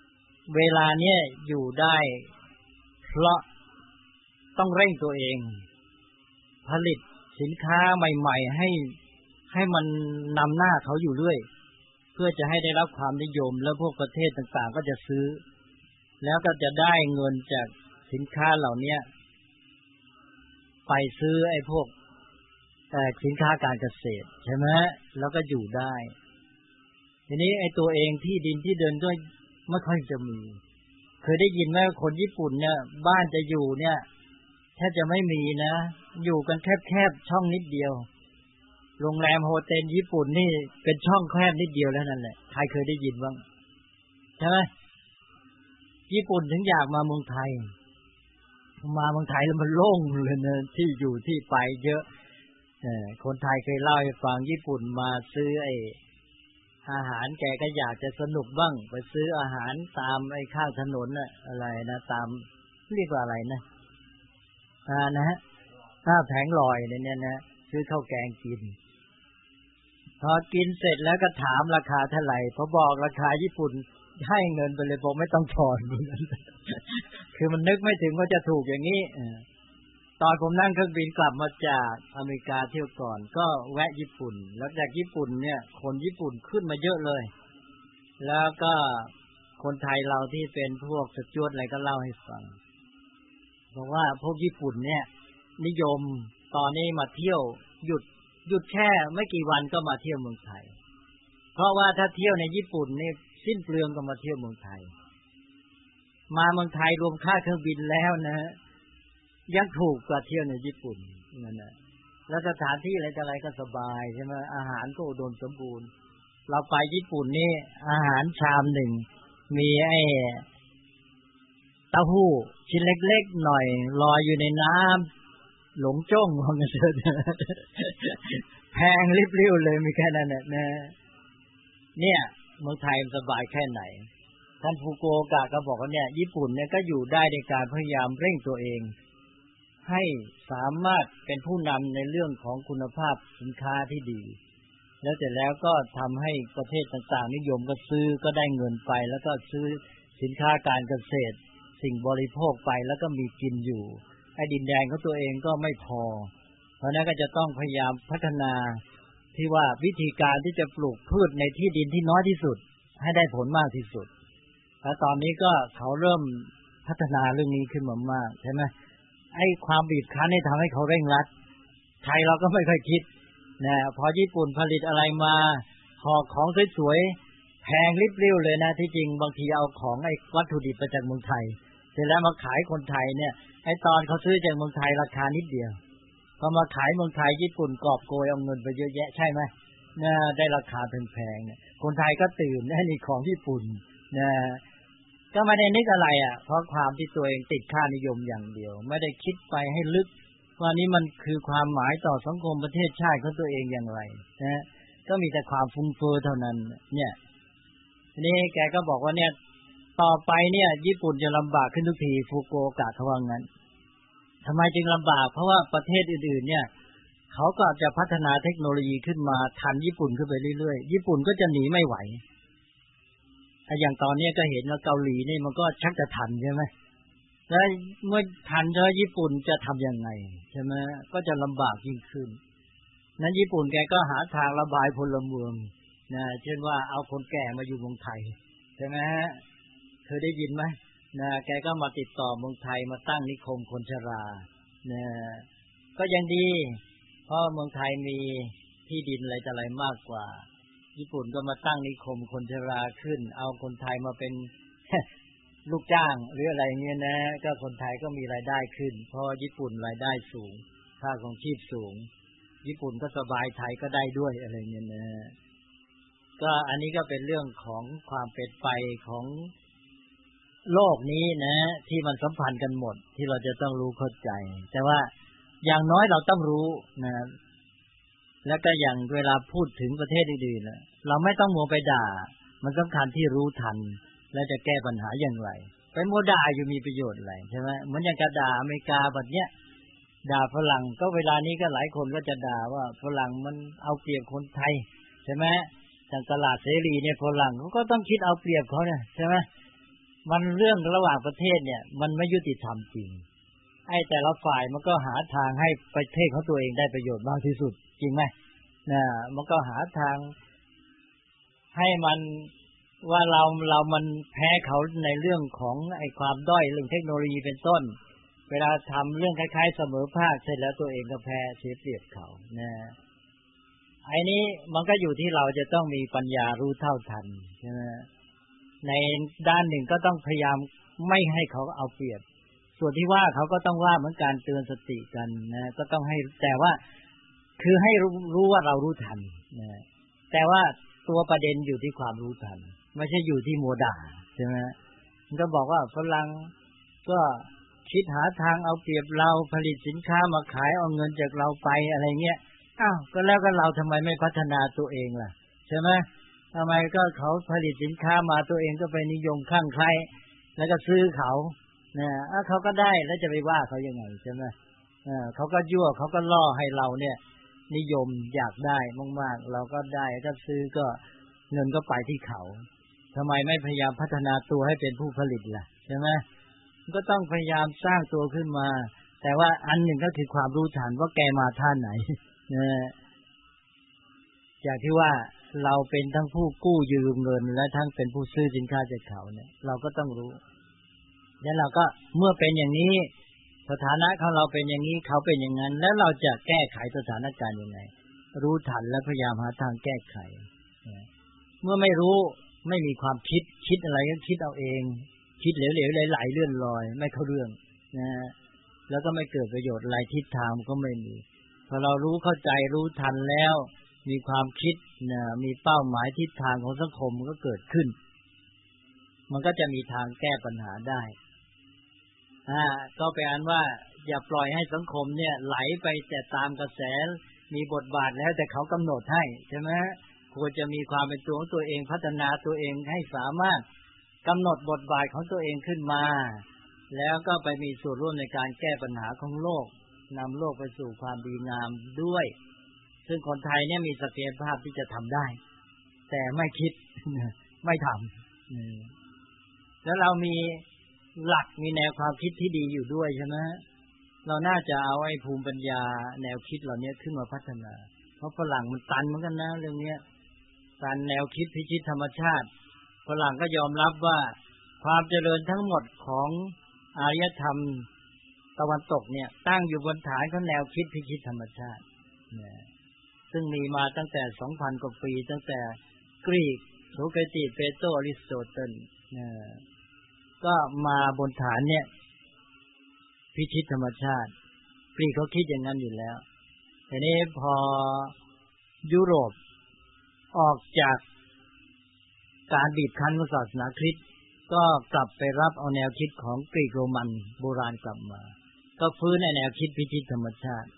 เวลาเนี้ยอยู่ได้เพราะต้องเร่งตัวเองผลิตสินค้าใหม่ๆให้มันนำหน้าเขาอยู่เรื่อยเพื่อจะให้ได้รับความนิยมแล้วพวกประเทศต่างๆก็จะซื้อแล้วก็จะได้เงินจากสินค้าเหล่านี้ไปซื้อไอ้พวกสินค้าการเกษตรใช่ไหมแล้วก็อยู่ได้ทีนี้ไอ้ตัวเองที่ดินที่เดินก็ไม่ค่อยจะมีเคยได้ยินไหมคนญี่ปุ่นเนี่ยบ้านจะอยู่เนี่ยแทบจะไม่มีนะอยู่กันแคบๆช่องนิดเดียวโรงแรมโฮเทลญี่ปุ่นนี่เป็นช่องแคบนิดเดียวแล้วนั่นแหละใครเคยได้ยินบ้างใช่ไหมญี่ปุ่นถึงอยากมาเมืองไทยมาเมืองไทยแล้วมันโล่งเลยนะที่อยู่ที่ไปเยอะคนไทยเคยเล่าให้ฟังญี่ปุ่นมาซื้ออาหารแกก็อยากจะสนุกบ้างไปซื้ออาหารตามไอ้ข้างถนนน่ะอะไรนะตามเรียกว่าอะไรนะนะฮะแผงลอยเนี่ยนะซื้อข้าวแกงกินพอกินเสร็จแล้วก็ถามราคาเท่าไหร่พอบอกราคาญี่ปุ่นให้เงินไปเลยบอกไม่ต้องทอนคือมันนึกไม่ถึงว่าจะถูกอย่างนี้ตอนผมนั่งเครื่องบินกลับมาจากอเมริกาเที่ยวก่อนก็แวะญี่ปุ่นแล้วจากญี่ปุ่นเนี่ยคนญี่ปุ่นขึ้นมาเยอะเลยแล้วก็คนไทยเราที่เป็นพวกสจ๊วตอะไรก็เล่าให้ฟังบอกว่าพวกญี่ปุ่นเนี่ยนิยมตอนนี้มาเที่ยวหยุดแค่ไม่กี่วันก็มาเที่ยวเมืองไทยเพราะว่าถ้าเที่ยวในญี่ปุ่นนี่สิ้นเปลืองก็มาเที่ยวเมืองไทยมาเมืองไทยรวมค่าเครื่องบินแล้วนะยังถูกกว่าเที่ยวในญี่ปุ่นนั่นแหละแล้วสถานที่อะไรก็สบายใช่ไหมอาหารก็อุดมสมบูรณ์เราไปญี่ปุ่นนี่อาหารชามหนึ่งมีไอ้เต้าหู้ชิ้นเล็กๆหน่อยลอยอยู่ในน้ำหลงจ้องว่างั้นเถอะแพงริบลิ่วเลยมีแค่นั้นนะเนี่ยเมืองไทยสบายแค่ไหนท่านฟูกุโอกะก็บอกว่าเนี่ยญี่ปุ่นเนี่ยก็อยู่ได้ในการพยายามเร่งตัวเองให้สามารถเป็นผู้นำในเรื่องของคุณภาพสินค้าที่ดีแล้วเสร็จแล้วก็ทำให้ประเทศต่างๆนิยมก็ซื้อก็ได้เงินไปแล้วก็ซื้อสินค้าการเกษตรสิ่งบริโภคไปแล้วก็มีกินอยู่ไอ้ดินแดนของตัวเองก็ไม่พอเพราะนั้นก็จะต้องพยายามพัฒนาที่ว่าวิธีการที่จะปลูกพืชในที่ดินที่น้อยที่สุดให้ได้ผลมากที่สุดแล้วตอนนี้ก็เขาเริ่มพัฒนาเรื่องนี้ขึ้นมามากใช่ไหมไอ้ความบีบคั้นนี่ทำให้เขาเร่งรัดไทยเราก็ไม่ค่อยคิดนะพอญี่ปุ่นผลิตอะไรมาห่อของสวยๆแพงริบลิ่วเลยนะที่จริงบางทีเอาของไอ้วัตถุดิบมาจากเมืองไทยเสร็จแล้วมาขายคนไทยเนี่ยไอ้ตอนเขาซื้อจากเมืองไทยราคานิดเดียวพอมาขายเมืองไทยญี่ปุ่นกอบโกยเอาเงินไปเยอะแยะใช่ไหมนะได้ราคาแพงๆเนี่ยคนไทยก็ตื่นนี่ของญี่ปุ่นนะก็ไม่ได้นึกอะไรเพราะความที่ตัวเองติดค่านิยมอย่างเดียวไม่ได้คิดไปให้ลึกว่านี้มันคือความหมายต่อสังคมประเทศชาติของตัวเองอย่างไรนะก็มีแต่ความฟุ้งเฟ้อเท่านั้นเนี่ยนี่แกก็บอกว่าเนี่ยต่อไปเนี่ยญี่ปุ่นจะลำบากขึ้นทุกทีฟูกุโอกะเขาว่างั้นทำไมจึงลำบากเพราะว่าประเทศอื่นๆเนี่ยเขาก็จะพัฒนาเทคโนโลยีขึ้นมาทันญี่ปุ่นขึ้นไปเรื่อยๆญี่ปุ่นก็จะหนีไม่ไหวอย่างตอนนี้ก็เห็นว่าเกาหลีนี่มันก็ชักจะทันใช่ไหมแล้วเมื่อทันแล้วญี่ปุ่นจะทำยังไงใช่ไหมก็จะลำบากยิ่งขึ้นนั้นญี่ปุ่นแกก็หาทางระบายพลเมืองนะเช่นว่าเอาคนแก่มาอยู่เมืองไทยใช่ไหมฮะเคยได้ยินไหมนะแกก็มาติดต่อเมืองไทยมาตั้งนิคมคนชรานะก็ยังดีเพราะเมืองไทยมีที่ดินอะไรต่ออะไรมากกว่าญี่ปุ่นก็มาตั้งนิคมคนชราขึ้นเอาคนไทยมาเป็น ลูกจ้างหรืออะไรเงี้ยนะก็คนไทยก็มีรายได้ขึ้นเพราะญี่ปุ่นรายได้สูงค่าของชีพสูงญี่ปุ่นก็สบายไทยก็ได้ด้วยอะไรเงี้ยนะก็อันนี้ก็เป็นเรื่องของความเป็นไปของโลกนี้นะที่มันสัมพันธ์กันหมดที่เราจะต้องรู้เข้าใจแต่ว่าอย่างน้อยเราต้องรู้นะแล้วก็อย่างเวลาพูดถึงประเทศอื่นๆเราไม่ต้องมัวไปด่ามันสำคัญที่รู้ทันแล้วจะแก้ปัญหาอย่างไรไปมัวด่าอยู่มีประโยชน์อะไรใช่ไหมเหมือนอย่างกระด่าอเมริกาแบบเนี้ยด่าฝรั่งก็เวลานี้ก็หลายคนก็จะด่าว่าฝรั่งมันเอาเปรียบคนไทยใช่ไหมจากตลาดเสรีเนี่ยฝรั่งเขาก็ต้องคิดเอาเปรียบเขาเนี่ยใช่ไหมมันเรื่องระหว่างประเทศเนี่ยมันไม่ยุติธรรมจริงไอ้แต่ละฝ่ายมันก็หาทางให้ประเทศของตัวเองได้ประโยชน์มากที่สุดจริงไหมมันก็หาทางให้มันว่าเรามันแพ้เขาในเรื่องของไอ้ความด้อยเรื่องเทคโนโลยีเป็นต้นเวลาทำเรื่องคล้ายๆเสมอภาคเสร็จแล้วตัวเองก็แพ้เสียเปรียบเขาไอ้นี้มันก็อยู่ที่เราจะต้องมีปัญญารู้เท่าทันใช่ไหมในด้านหนึ่งก็ต้องพยายามไม่ให้เขาเอาเปรียบส่วนที่ว่าเขาก็ต้องว่าเหมือนการเตือนสติกันนะก็ต้องให้แต่ว่าคือให้รู้ว่าเรารู้ทันนะแต่ว่าตัวประเด็นอยู่ที่ความรู้ทันไม่ใช่อยู่ที่โมด่าใช่ไหมมันก็บอกว่าฝรั่งก็คิดหาทางเอาเปรียบเราผลิตสินค้ามาขายเอาเงินจากเราไปอะไรเงี้ยอ้าวก็แล้วก็เราทำไมไม่พัฒนาตัวเองล่ะใช่ไหมทำไมก็เขาผลิตสินค้ามาตัวเองก็ไปนิยมคลั่งไคล้แล้วก็ซื้อเขาเขาก็ได้แล้วจะไปว่าเขายังไงใช่ไหมเขาก็ยั่วเขาก็ล่อให้เราเนี่ยนิยมอยากได้มากๆเราก็ได้ก็ซื้อก็เงินก็ไปที่เขาทำไมไม่พยายามพัฒนาตัวให้เป็นผู้ผลิตล่ะใช่ไหมก็ต้องพยายามสร้างตัวขึ้นมาแต่ว่าอันหนึ่งก็คือความรู้ทันว่าแกมาท่าไหนจากที่ว่าเราเป็นทั้งผู้กู้ยืมเงินและทั้งเป็นผู้ซื้อสินค้าจากเขาเนี่ยเราก็ต้องรู้แล้วเราก็เมื่อเป็นอย่างนี้สถานะของเราเป็นอย่างนี้เขาเป็นอย่างนั้นแล้วเราจะแก้ไขสถานการณ์ยังไงรู้ทันและพยายามหาทางแก้ไขเมื่อไม่รู้ไม่มีความคิดอะไรก็คิดเอาเองคิดเหลวๆไหลๆเลื่อนลอยไม่เข้าเรื่องแล้วก็ไม่เกิดประโยชน์อะไรทิศทางก็ไม่มีพอเรารู้เข้าใจรู้ทันแล้วมีความคิดมีเป้าหมายทิศทางของสังคมก็เกิดขึ้นมันก็จะมีทางแก้ปัญหาได้ก็เป็นอันว่าอย่าปล่อยให้สังคมเนี่ยไหลไปแต่ตามกระแสมีบทบาทแล้วแต่เขากำหนดให้ใช่ไหมควรจะมีความเป็นตัวของตัวเองพัฒนาตัวเองให้สามารถกำหนดบทบาทของตัวเองขึ้นมาแล้วก็ไปมีส่วนร่วมในการแก้ปัญหาของโลกนำโลกไปสู่ความดีงามด้วยซึ่งคนไทยเนี่ยมีศักยภาพที่จะทำได้แต่ไม่คิด ไม่ทำแล้วเรามีหลักมีแนวความคิดที่ดีอยู่ด้วยใช่ไหมเราน่าจะเอาไอ้ภูมิปัญญาแนวคิดเหล่านี้ขึ้นมาพัฒนาเพราะฝรั่งมันตันเหมือนกันนะเรื่องนี้ตันแนวคิดพิชิตธรรมชาติฝรั่งก็ยอมรับว่าความเจริญทั้งหมดของอารยธรรมตะวันตกเนี่ยตั้งอยู่บนฐานของแนวคิดพิชิตธรรมชาติซึ่งมีมาตั้งแต่ 2,000 กว่าปีตั้งแต่กรีกโสเครติสเปโตรอริสโตเติลก็มาบนฐานเนี่ยพิชิตธรรมชาติกรีกเขาคิดอย่างนั้นอยู่แล้วแต่นี้พอยุโรปออกจากการบีบคั้นของศาสนาคริสต์ก็กลับไปรับเอาแนวคิดของกรีกโรมันโบราณกลับมาก็ฟื้นในแนวคิดพิชิตธรรมชาติ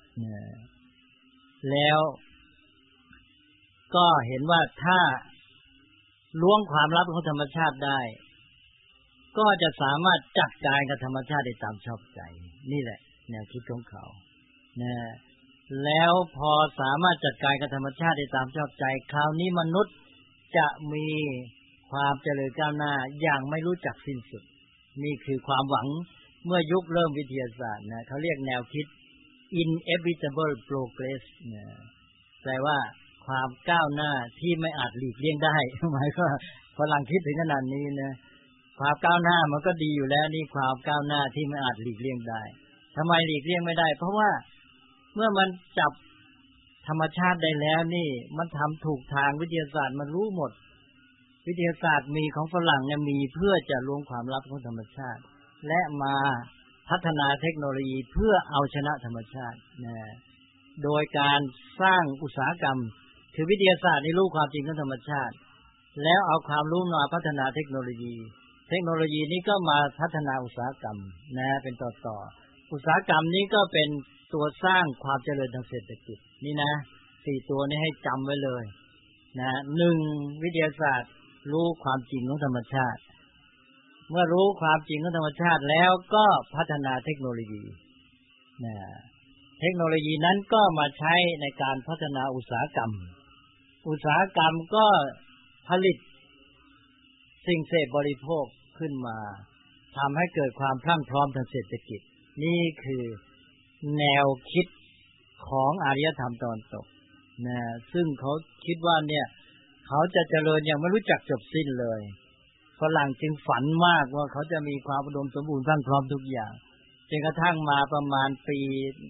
แล้วก็เห็นว่าถ้าล้วงความลับของธรรมชาติได้ก็จะสามารถจัดการกับธรรมชาติได้ตามชอบใจนี่แหละแนวคิดของเขาแล้วพอสามารถจัดการกับธรรมชาติได้ตามชอบใจคราวนี้มนุษย์จะมีความเจริญก้าวหน้าอย่างไม่รู้จักสิ้นสุดนี่คือความหวังเมื่อยุคเริ่มวิทยาศาสตร์เขาเรียกแนวคิด inevitable progress แปลว่าความก้าวหน้าที่ไม่อาจหลีกเลี่ยงได้หมายความฝรั่งคิดถึงขนาดนี้นะความก้าวหน้ามันก็ดีอยู่แล้วนี่ความก้าวหน้าที่ไม่อาจหลีกเลี่ยงได้ทำไมหลีกเลี่ยงไม่ได้เพราะว่าเมื่อมันจับธรรมชาติได้แล้วนี่มันทำถูกทางวิทยาศาสตร์มันรู้หมดวิทยาศาสตร์มีของฝรั่งเนี่ยมีเพื่อจะล้วงความลับของธรรมชาติและมาพัฒนาเทคโนโลยีเพื่อเอาชนะธรรมชาติโดยการสร้างอุตสาหกรรมคือวิทยาศาสตร์นี่รู้ความจริงของธรรมชาติแล้วเอาความรู้มาพัฒนาเทคโนโลยีนี้ก็มาพัฒนาอุตสาหกรรมเป็นต่ออุตสาหกรรมนี้ก็เป็นตัวสร้างความเจริญทางเศรษฐกิจนี่นะ4ตัวนี้ให้จำไว้เลย1วิทยาศาสตร์รู้ความจริงของธรรมชาติเมื่อรู้ความจริงของธรรมชาติแล้วก็พัฒนาเทคโนโลยีเทคโนโลยีนั้นก็มาใช้ในการพัฒนาอุตสาหกรรมก็ผลิตสิ่งเสพบริโภคขึ้นมาทำให้เกิดความพรั่งพร้อมทางเศรษฐกิจนี่คือแนวคิดของอารยธรรมตะวันตกนะซึ่งเขาคิดว่าเนี่ยเขาจะเจริญอย่างไม่รู้จักจบสิ้นเลยฝรั่งจึงฝันมากว่าเขาจะมีความอุดมสมบูรณ์พรั่งพร้อมทุกอย่างจนกระทั่งมาประมาณปี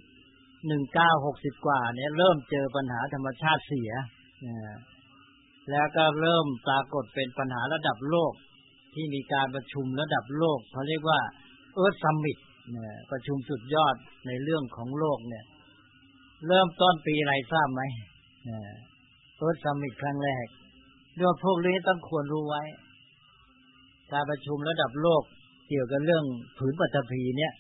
1960กว่าเนี่ยเริ่มเจอปัญหาธรรมชาติเสียแล้วก็เริ่มปรากฏเป็นปัญหาระดับโลกที่มีการประชุมระดับโลกเขาเรียกว่า Earth Summit ประชุมสุดยอดในเรื่องของโลกเนี่ยเริ่มต้นปีอะไรทราบไหมEarth Summit ครั้งแรกเรื่องพวกนี้ต้องควรรู้ไว้การประชุมระดับโลกเกี่ยวกับเรื่องผืนปฐพีเนี่ย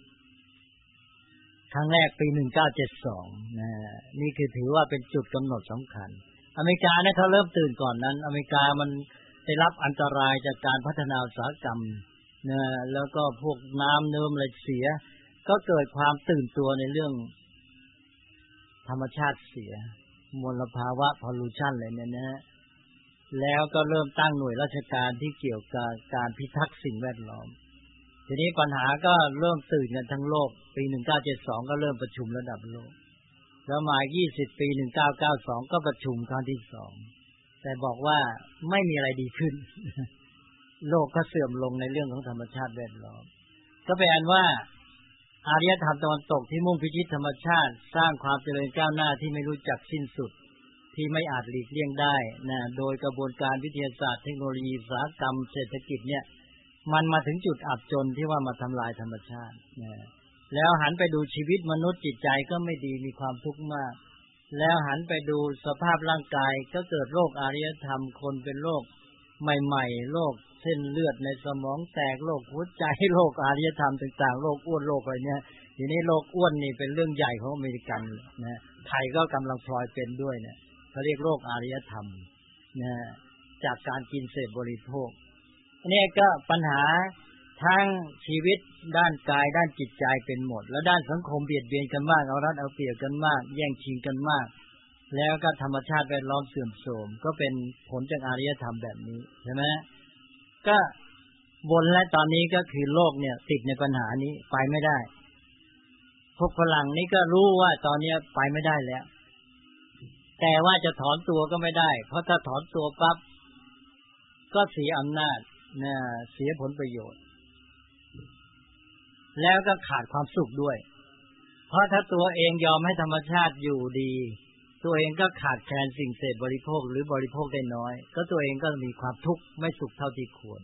ครั้งแรกปี1972นี่คือถือว่าเป็นจุดกำหนดสำคัญอเมริกาเนี่ยเขาเริ่มตื่นก่อนนั้นอเมริกามันได้รับอันตรายจากการพัฒนาอุตสาหกรรมแล้วก็พวกน้ำเนิ้มอะไรเสียก็เกิดความตื่นตัวในเรื่องธรรมชาติเสียมลภาวะพอลูชันอะไรเนี่ยนะแล้วก็เริ่มตั้งหน่วยราชการที่เกี่ยวกับการพิทักษ์สิ่งแวดล้อมทีนี้ปัญหาก็เริ่มตื่นกันทั้งโลกปี1972ก็เริ่มประชุมระดับโลกแล้วมา20ปี1992ก็ประชุมครั้งที่2แต่บอกว่าไม่มีอะไรดีขึ้น โลกก็เสื่อมลงในเรื่องของธรรมชาติแวดล้อมก็เป็นอันว่าอารยธรรมตะวันตกที่มุ่งพิชิตธรรมชาติสร้างความเจริญก้าวหน้าที่ไม่รู้จักสิ้นสุดที่ไม่อาจหลีกเลี่ยงได้นะโดยกระบวนการวิทยาศาสตร์เทคโนโลยีอุตสาหกรรมเศรษฐกิจเนี่ยมันมาถึงจุดอับจนที่ว่ามาทำลายธรรมชาตินะแล้วหันไปดูชีวิตมนุษย์จิตใจก็ไม่ดีมีความทุกข์มากแล้วหันไปดูสภาพร่างกายก็เกิดโรคอารยธรรมคนเป็นโรคใหม่ๆโรคเส้นเลือดในสมองแตกโรคหัวใจโรคอารยธรรมต่างๆโรคอ้วนโรคอะไรเนี่ยทีนี้โรคอ้วนนี่เป็นเรื่องใหญ่ของอเมริกันนะไทยก็กำลังพลอยเป็นด้วยเนี่ยเขาเรียกโรคอารยธรรมนะจากการกินเสพบริโภคนี่ก็ปัญหาทั้งชีวิตด้านกายด้านจิตใจเป็นหมดแล้วด้านสังคมเบียดเบียนกันมากเอารัดเอาเปรียบกันมากแย่งชิงกันมากแล้วก็ธรรมชาติแวดล้อมเสื่อมโทรมก็เป็นผลจากอารยธรรมแบบนี้ใช่ไหมก็บนและตอนนี้ก็คือโลกเนี่ยติดในปัญหานี้ไปไม่ได้พวกฝรั่งนี่ก็รู้ว่าตอนนี้ไปไม่ได้แล้วแต่ว่าจะถอนตัวก็ไม่ได้เพราะถ้าถอนตัวปั๊บก็เสียอำนาจเสียผลประโยชน์แล้วก็ขาดความสุขด้วยเพราะถ้าตัวเองยอมให้ธรรมชาติอยู่ดีตัวเองก็ขาดแคลนสิ่งเสพบริโภคหรือบริโภคได้น้อยก็ตัวเองก็มีความทุกข์ไม่สุขเท่าที่ควร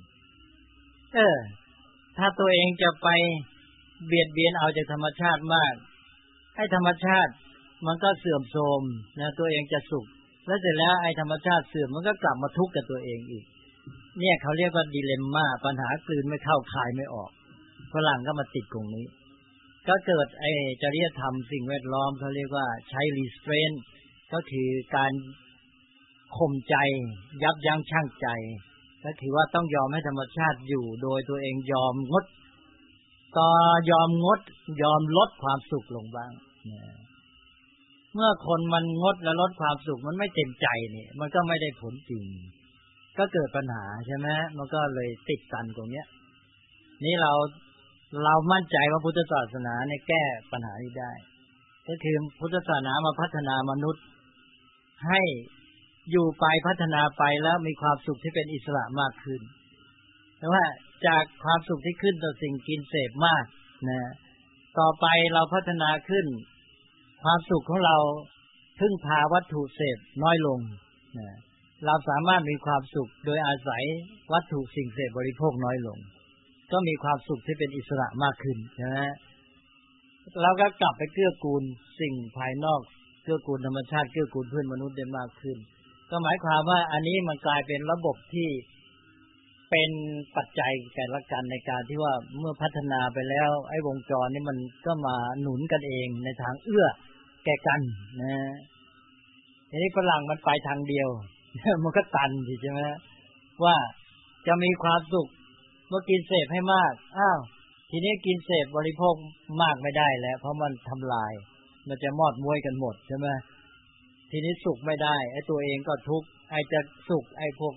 ถ้าตัวเองจะไปเบียดเบียนเอาจากธรรมชาติมากให้ธรรมชาติมันก็เสื่อมโทรมนะตัวเองจะสุขแล้วเสร็จแล้วไอ้ธรรมชาติเสื่อมมันก็กลับมาทุกข์กับตัวเองอีกเนี่ยเขาเรียกว่าดิเลมม่าปัญหากลืนไม่เข้าคายไม่ออกฝรั่งก็มาติดตรงนี้ก็เกิดไอ้จริยธรรมสิ่งแวดล้อมเขาเรียกว่าใช้ restraint ก็คือการข่มใจยับยั้งชั่งใจก็คือว่าต้องยอมให้ธรรมชาติอยู่โดยตัวเองยอมงดยอมลดความสุขลงบ้างเมื่อคนมันงดและลดความสุขมันไม่เต็มใจนี่มันก็ไม่ได้ผลจริงก็เกิดปัญหาใช่ไหมมันก็เลยติดตันตรงเนี้ยนี่เรามั่นใจว่าพุทธศาสนาเนี่ยแก้ปัญหานี้ได้ก็คือพุทธศาสนามาพัฒนามนุษย์ให้อยู่ไปพัฒนาไปแล้วมีความสุขที่เป็นอิสระมากขึ้นแต่ว่าจากความสุขที่ขึ้นต่อสิ่งกินเสพมากนะต่อไปเราพัฒนาขึ้นความสุขของเราพึ่งพาวัตถุเสพน้อยลงนะเราสามารถมีความสุขโดยอาศัยวัตถุสิ่งเสพบริโภคน้อยลงก็มีความสุขที่เป็นอิสระมากขึ้นนะเราก็กลับไปเกื้อกูลสิ่งภายนอกเกื้อกูลธรรมชาติเกื้อกูลเพื่อนมนุษย์ได้มากขึ้นก็หมายความว่าอันนี้มันกลายเป็นระบบที่เป็นปัจจัยแก่ละกันในการที่ว่าเมื่อพัฒนาไปแล้วไอ้วงจรนี้มันก็มาหนุนกันเองในทางเอื้อแก่กันนะทีนี้ฝรั่งมันไปทางเดียวมันก็ตันใช่ไหมว่าจะมีความสุขเมื่อกินเสพให้มากทีนี้กินเสพบริโภคมากไม่ได้แล้วเพราะมันทำลายมันจะมอดม้วยกันหมดใช่ไหมทีนี้สุขไม่ได้ไอ้ตัวเองก็ทุกข์ไอ้จะสุขไอ้พวก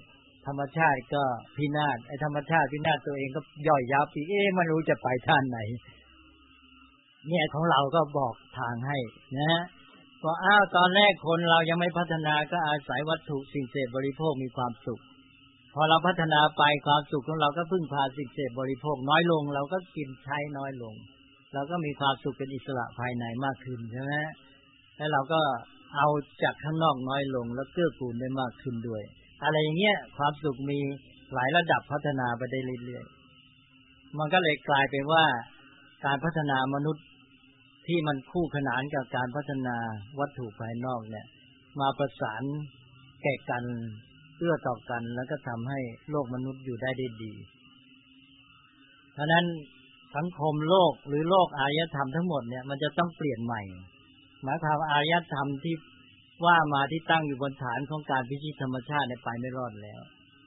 ธรรมชาติก็พินาศธรรมชาติพินาศตัวเองก็ย่อยยับอีกไม่รู้จะไปทางไหนเนี่ยของเราก็บอกทางให้นะก็ตอนแรกคนเรายังไม่พัฒนาก็อาศัยวัตถุสิ่งเสพบริโภคมีความสุขพอเราพัฒนาไปความสุขของเราก็พึ่งพาสิ่งเสพบริโภคน้อยลงเราก็กินใช้น้อยลงเราก็มีความสุขเป็นอิสระภายในมากขึ้นใช่ไหมแล้วเราก็เอาจากข้างนอกน้อยลงแล้วเกื้อกูลได้มากขึ้นด้วยอะไรอย่างเงี้ยความสุขมีหลายระดับพัฒนาไปได้เรื่อยๆมันก็เลยกลายเป็นว่าการพัฒนามนุษย์ที่มันคู่ขนานกับการพัฒนาวัตถุภายนอกเนี่ยมาประสานแก่กันเอื้อต่อกันแล้วก็ทำให้โลกมนุษย์อยู่ได้ดีเพราะนั้นสังคมโลกหรือโลกอารยธรรมทั้งหมดเนี่ยมันจะต้องเปลี่ยนใหม่หมายความว่าอารยธรรมที่ว่ามาที่ตั้งอยู่บนฐานของการพิชิตธรรมชาติเนี่ยไปไม่รอดแล้ว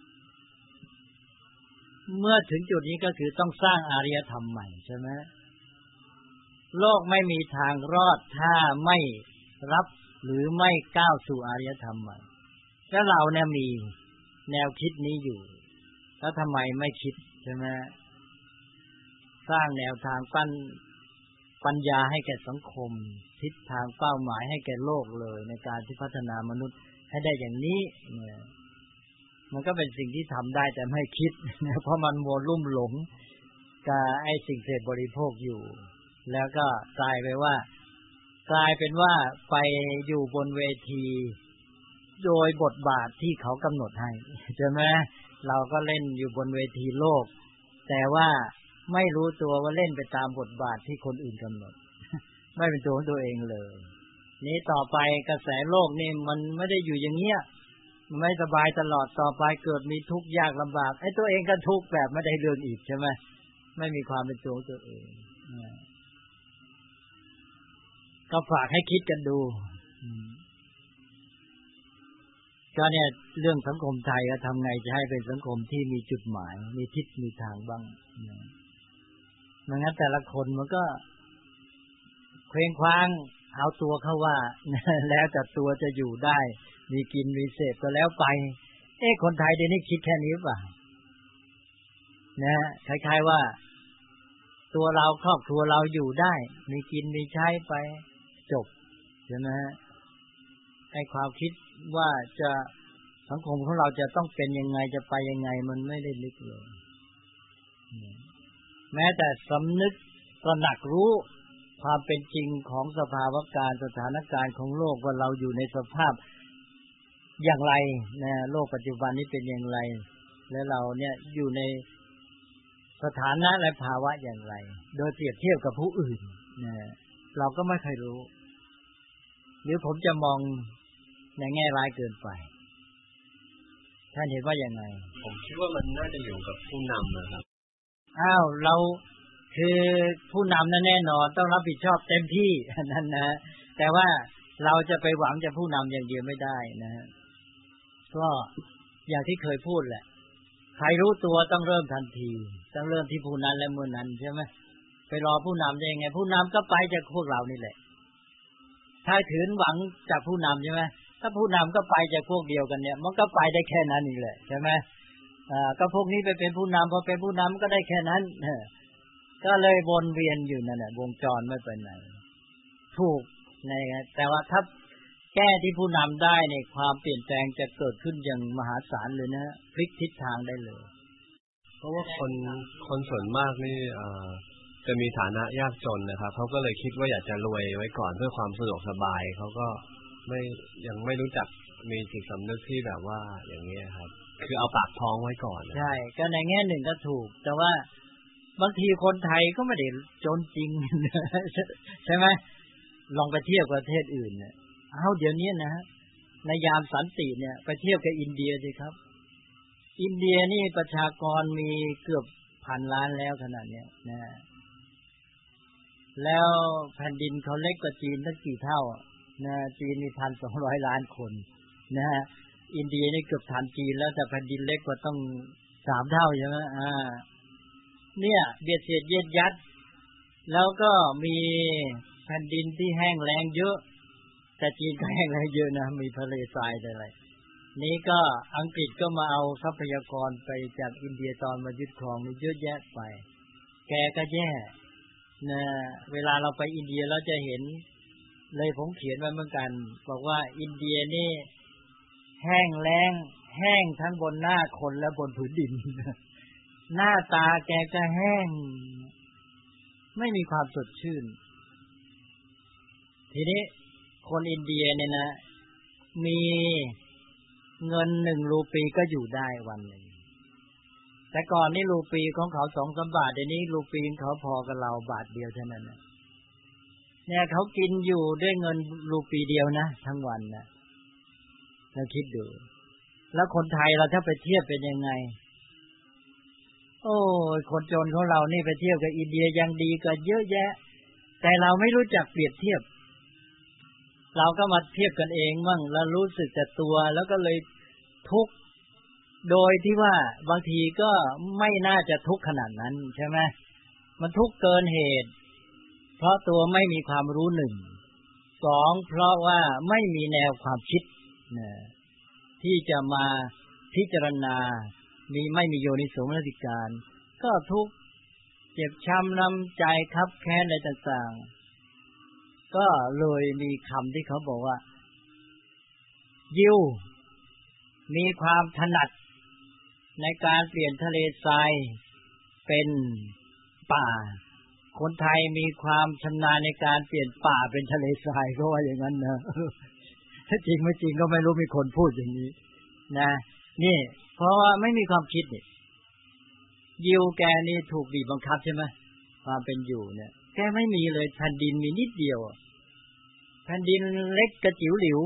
เมื่อถึงจุดนี้ก็คือต้องสร้างอารยธรรมใหม่ใช่ไหมโลกไม่มีทางรอดถ้าไม่รับหรือไม่ก้าวสู่อารยธรรมใหม่แล้วเราเนี่ยมีแนวคิดนี้อยู่แล้วทำไมไม่คิดใช่ไหมสร้างแนวทางปัญญาให้แก่สังคมทิศทางเป้าหมายให้แก่โลกเลยในการที่พัฒนามนุษย์ให้ได้อย่างนี้เนี่ยมันก็เป็นสิ่งที่ทำได้แต่ไม่คิดเพราะมันมัวลุ่มหลงกับไอ้สิ่งเสพบริโภคอยู่แล้วก็กลายเป็นว่าไปอยู่บนเวทีโดยบทบาทที่เขากำหนดให้ใช่ไหมเราก็เล่นอยู่บนเวทีโลกแต่ว่าไม่รู้ตัวว่าเล่นไปตามบทบาทที่คนอื่นกำหนดไม่เป็นตัวของตัวเองเลยนี้ต่อไปกระแสโลกนี่มันไม่ได้อยู่อย่างเงี้ยมันไม่สบายตลอดต่อไปเกิดมีทุกข์ยากลำบากไอ้ตัวเองก็ทุกข์แบบไม่ได้เรื่องอีกใช่ไหมไม่มีความเป็นตัวของตัวเองก็ฝากให้คิดกันดูก็เนี่ยเรื่องสังคมไทยก็ทำไงจะให้เป็นสังคมที่มีจุดหมายมีทิศมีทางบ้างไม่งั้นแต่ละคนมันก็เคว้งคว้างเอาตัวเข้าว่าแล้วแต่ตัวจะอยู่ได้มีกินมีเสพก็แล้วไปคนไทยเดี๋ยวนี้คิดแค่นี้ป่ะนะคล้ายๆว่าตัวเราครอบครัวเราอยู่ได้มีกินมีใช้ไปจบใช่ไหมไอ้ความคิดว่าจะสังคมของเราจะต้องเป็นยังไงจะไปยังไงมันไม่ได้ลึกเลยแม้แต่สำนึกตระหนักรู้ความเป็นจริงของสภาวะการสถานการณ์ของโลกว่าเราอยู่ในสภาพอย่างไรนะโลกปัจจุบันนี้เป็นอย่างไรและเราเนี่ยอยู่ในสถานะและภาวะอย่างไรโดยเปรียบเทียบกับผู้อื่นนะเราก็ไม่เคยรู้หรือผมจะมองในแง่ร้ายเกินไปท่านเห็นว่ายังไงผมคิดว่ามันน่าจะอยู่กับผู้นำนะครับเราคือผู้นำนั้นแน่นอนต้องรับผิดชอบเต็มที่นั่นนะแต่ว่าเราจะไปหวังจะผู้นำอย่างเดียวไม่ได้นะก็อย่างที่เคยพูดแหละใครรู้ตัวต้องเริ่มทันทีต้องเริ่มที่ผู้นั้นและเมื่อนั้นใช่ไหมไปรอผู้นำได้ยังไงผู้นำก็ไปจากพวกเรานี่แหละถ้าถือหวังจากผู้นำใช่ไหมถ้าผู้นำก็ไปจากพวกเดียวกันเนี่ยมันก็ไปได้แค่นั้นนี่แหละใช่ไหมก็พวกนี้ไปเป็นผู้นำพอเป็นผู้นำก็ได้แค่นั้นก็เลยวนเวียนอยู่นั่นแหละวงจรไม่ไปไหนถูกนะแต่ว่าถ้าแก้ที่ผู้นำได้ในความเปลี่ยนแปลงจะเกิดขึ้นอย่างมหาศาลเลยนะพลิกทิศทางได้เลยเพราะว่าคนส่วนมากนี่จะมีฐานะยากจนนะครับเขาก็เลยคิดว่าอยากจะรวยไว้ก่อนเพื่อความสะดวกสบายเขาก็ยังไม่รู้จักมีจิตสำนึกที่แบบว่าอย่างนี้ครับคือเอาปากท้องไว้ก่อนใช่ก็ในแง่หนึ่งก็ถูกแต่ว่าบางทีคนไทยก็ไม่ได้จนจริงใช่ไหมลองไปเทียบกับประเทศอื่นเนี่ยเดี๋ยวนี้นะในยามสันติเนี่ยไปเทียบกับอินเดียสิครับอินเดียนี่ประชากรมีเกือบ1,000 ล้านแล้วขนาดนี้นะแล้วแผ่นดินเขาเล็กกว่าจีนตั้งกี่เท่านะจีนมี 1,200 ล้านคนนะฮะอินเดียนี่เกือบทันจีนแล้วแต่แผ่นดินเล็กกว่าต้อง3 เท่าใช่ไหมเนี่ยเบียดเสียดเย็ดยัดแล้วก็มีแผ่นดินที่แห้งแล้งเยอะแต่จีนก็แห้งแล้งเยอะนะมีทะเลทรายอะไรนี้ก็อังกฤษก็มาเอาทรัพยากรไปจากอินเดียตอนมายึดครองนี่เยอะแยะไปแกก็แย่นะเวลาเราไปอินเดียเราจะเห็นเลยผมเขียนไว้เหมือนกันบอกว่าอินเดียนี่แห้งแล้งแห้งทั้งบนหน้าคนและบนผืนดินหน้าตาแกก็แห้งไม่มีความสดชื่นทีนี้คนอินเดียเนี่ยนะมีเงิน1 รูปีก็อยู่ได้วันนึงแต่ก่อนนี่รูปีของเขา 2-3 บาทเดี๋ยวนี้รูปีเขาพอกับเราบาทเดียวเท่านั้นนะเนี่ยเขากินอยู่ด้วยเงินรูปีเดียวนะทั้งวันนะเราคิดดูแล้วคนไทยเราถ้าไปเทียบเป็นยังไงโอ้ยคนจนของเรานี่ไปเทียบกับอินเดียยังดีกว่าเยอะแยะแต่เราไม่รู้จักเปรียบเทียบเราก็มาเทียบกันเองมั่งแล้วรู้สึกแต่ตัวแล้วก็เลยทุกข์โดยที่ว่าบางทีก็ไม่น่าจะทุกข์ขนาดนั้นใช่ไหมมันทุกข์เกินเหตุเพราะตัวไม่มีความรู้1 2เพราะว่าไม่มีแนวความคิดที่จะมาพิจารณาไม่มีโยนิโสมนสิการก็ทุกข์เจ็บช้ำน้ำใจคับแค้นอะไรต่างๆก็เลยมีคำที่เขาบอกว่ายิวมีความถนัดในการเปลี่ยนทะเลทรายเป็นป่าคนไทยมีความชำนาญในการเปลี่ยนป่าเป็นทะเลทรายก็ว่าอย่างนั้นนะถ้าจริงไม่จริงก็ไม่รู้มีคนพูดอย่างนี้นะนี่เพราะว่าไม่มีความคิดนี่ยิวแกนี่ถูกบีบบังคับใช่ไหมความเป็นอยู่เนี่ยแกไม่มีเลยแผ่นดินมีนิดเดียวแผ่นดินเล็กกระจิ๋วหลิว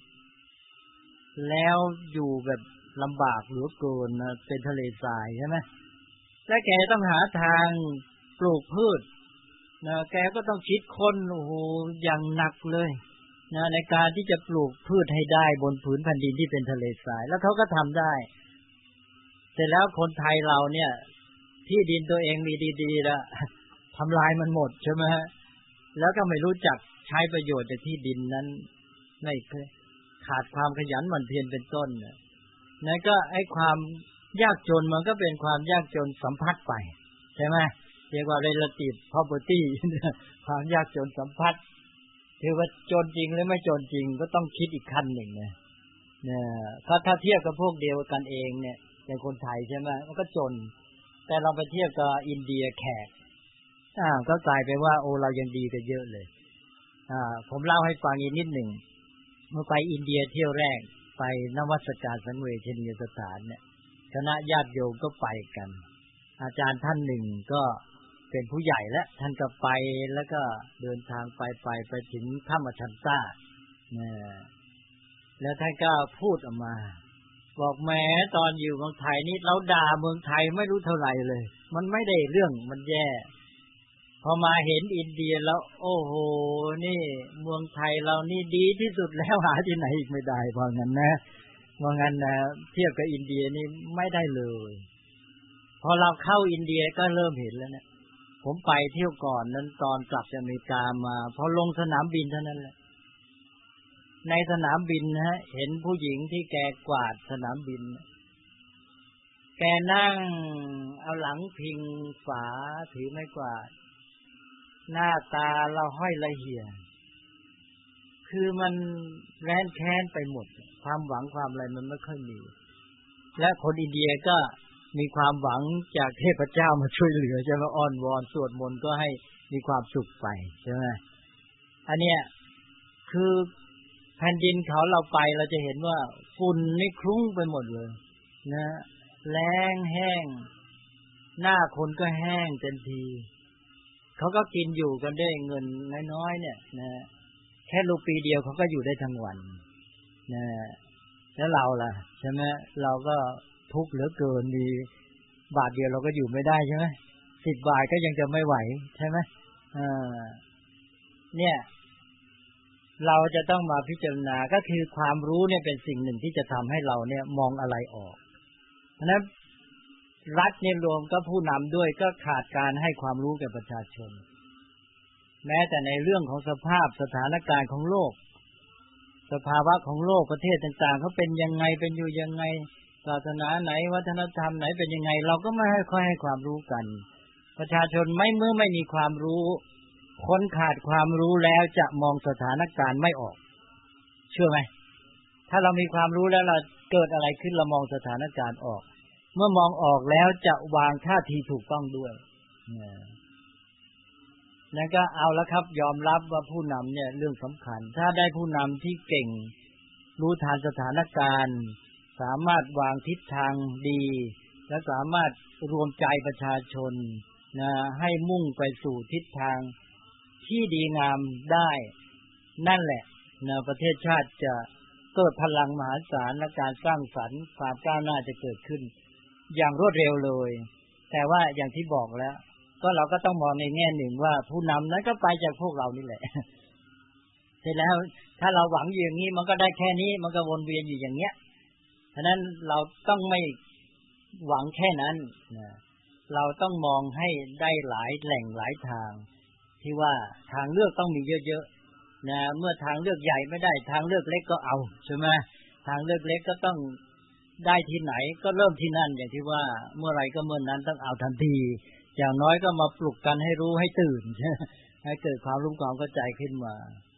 แล้วอยู่แบบลำบากเหลือเกินนะเป็นทะเลทรายใช่ไหมแล้วแกต้องหาทางปลูกพืชนะแกก็ต้องคิดค้นโอ้โหอย่างหนักเลยนะในการที่จะปลูกพืชให้ได้บนผืนแผ่นดินที่เป็นทะเลทรายแล้วเขาก็ทำได้เสร็จแล้วคนไทยเราเนี่ยที่ดินตัวเองมีดีๆแล้วทำลายมันหมดใช่ไหมฮะแล้วก็ไม่รู้จักใช้ประโยชน์จากที่ดินนั้นไม่ขาดความขยันหมั่นเพียรเป็นต้นนั่นก็ไอ้ความยากจนมันก็เป็นความยากจนสัมพัทธ์ไปใช่ไหมเรียกว่า relative poverty ความยากจนสัมพัทธ์คือว่าจนจริงหรือไม่จนจริงก็ต้องคิดอีกขั้นหนึ่งนะถ้าเทียบกับพวกเดียวกันเองเนี่ยเป็นคนไทยใช่ไหมมันก็จนแต่เราไปเทียบกับอินเดียแขกก็กลายไปว่าโอ้เรายังดีกันเยอะเลยผมเล่าให้ฟังอีกนิดหนึ่งเมื่อไปอินเดียเที่ยวแรกไปนมัสการสังเวชนียสถานเนี่ยคณะญาติโยมก็ไปกันอาจารย์ท่านหนึ่งก็เป็นผู้ใหญ่แล้วท่านก็ไปแล้วก็เดินทางไปถึงถ้ำอชันตาแล้วท่านก็พูดออกมาบอกแม้ตอนอยู่เมืองไทยนี่เราด่าเมืองไทยไม่รู้เท่าไหร่เลยมันไม่ได้เรื่องมันแย่พอมาเห็นอินเดียแล้วโอ้โหนี่เมืองไทยเรานี่ดีที่สุดแล้วหาที่ไหนอีกไม่ได้ว่างั้นนะว่างั้นนะเทียบกับอินเดียนี่ไม่ได้เลยพอเราเข้าอินเดียก็เริ่มเห็นแล้วเนี่ยผมไปเที่ยวก่อนนั้นตอนกลับจากอเมริกามาพอลงสนามบินเท่านั้นแหละในสนามบินนะฮะเห็นผู้หญิงที่แกกวาดสนามบินแกนั่งเอาหลังพิงฝาถือไม้กวาดหน้าตาเราห้อยละเหี่ยคือมันแร้นแค้นไปหมดความหวังความอะไรมันไม่ค่อยมีและคนอินเดียก็มีความหวังจากเทพเจ้ามาช่วยเหลือใช่ไหมอ้อนวอนสวดมนต์ก็ให้มีความสุขไปใช่ไหมอันเนี้ยคือแผ่นดินเขาเราไปเราจะเห็นว่าฝุ่นนี่คลุ้งไปหมดเลยนะแล้งแห้งหน้าคนก็แห้งเต็มทีเขาก็กินอยู่กันได้เงินน้อยๆเนี่ยนะแค่รูปีเดียวเขาก็อยู่ได้ทั้งวันนะแล้วเราล่ะใช่ไหมเราก็ทุกข์เหลือเกินมีบาทเดียวเราก็อยู่ไม่ได้ใช่ไหม10 บาทก็ยังจะไม่ไหวใช่ไหมเนี่ยเราจะต้องมาพิจารณาก็คือความรู้เนี่ยเป็นสิ่งหนึ่งที่จะทำให้เราเนี่ยมองอะไรออกเพราะฉะนั้นรัฐเนี่ยรวมก็ผู้นำด้วยก็ขาดการให้ความรู้แก่ประชาชนแม้แต่ในเรื่องของสภาพสถานการณ์ของโลกสภาวะของโลกประเทศต่างๆเขาเป็นยังไงเป็นอยู่ยังไงศาสนาไหนวัฒนธรรมไหนเป็นยังไงเราก็ไม่ค่อยให้ความรู้กันประชาชนเมื่อไม่มีความรู้คนขาดความรู้แล้วจะมองสถานการณ์ไม่ออกเชื่อไหมถ้าเรามีความรู้แล้วเราเกิดอะไรขึ้นเรามองสถานการณ์ออกเมื่อมองออกแล้วจะวางท่าทีถูกต้องด้วยนั่นก็เอาละครับยอมรับว่าผู้นำเนี่ยเรื่องสำคัญถ้าได้ผู้นำที่เก่งรู้ทันสถานการณ์สามารถวางทิศทางดีและสามารถรวมใจประชาชนนะให้มุ่งไปสู่ทิศทางที่ดีงามได้นั่นแหละนะประเทศชาติจะเกิดพลังมหาศาลและการสร้างสรรค์ความก้าวหน้าจะเกิดขึ้นอย่างรวดเร็วเลยแต่ว่าอย่างที่บอกแล้วก็เราก็ต้องมองในแง่หนึ่งว่าผู้นำนั้นก็ไปจากพวกเรานี่แหละเสร็จแล้วถ้าเราหวังอย่างนี้มันก็ได้แค่นี้มันก็วนเวียนอยู่อย่างเงี้ยฉะนั้นเราต้องไม่หวังแค่นั้นนะเราต้องมองให้ได้หลายแหล่งหลายทางที่ว่าทางเลือกต้องมีเยอะๆนะเมื่อทางเลือกใหญ่ไม่ได้ทางเลือกเล็กก็เอาใช่ไหมทางเลือกเล็กก็ต้องได้ที่ไหนก็เริ่มที่นั่นอย่างที่ว่าเมื่อไรก็เมื่อนั้นต้องเอาทันทีอย่างน้อยก็มาปลุกกันให้รู้ให้ตื่นให้เกิดความรู้ความเข้าใจขึ้นมา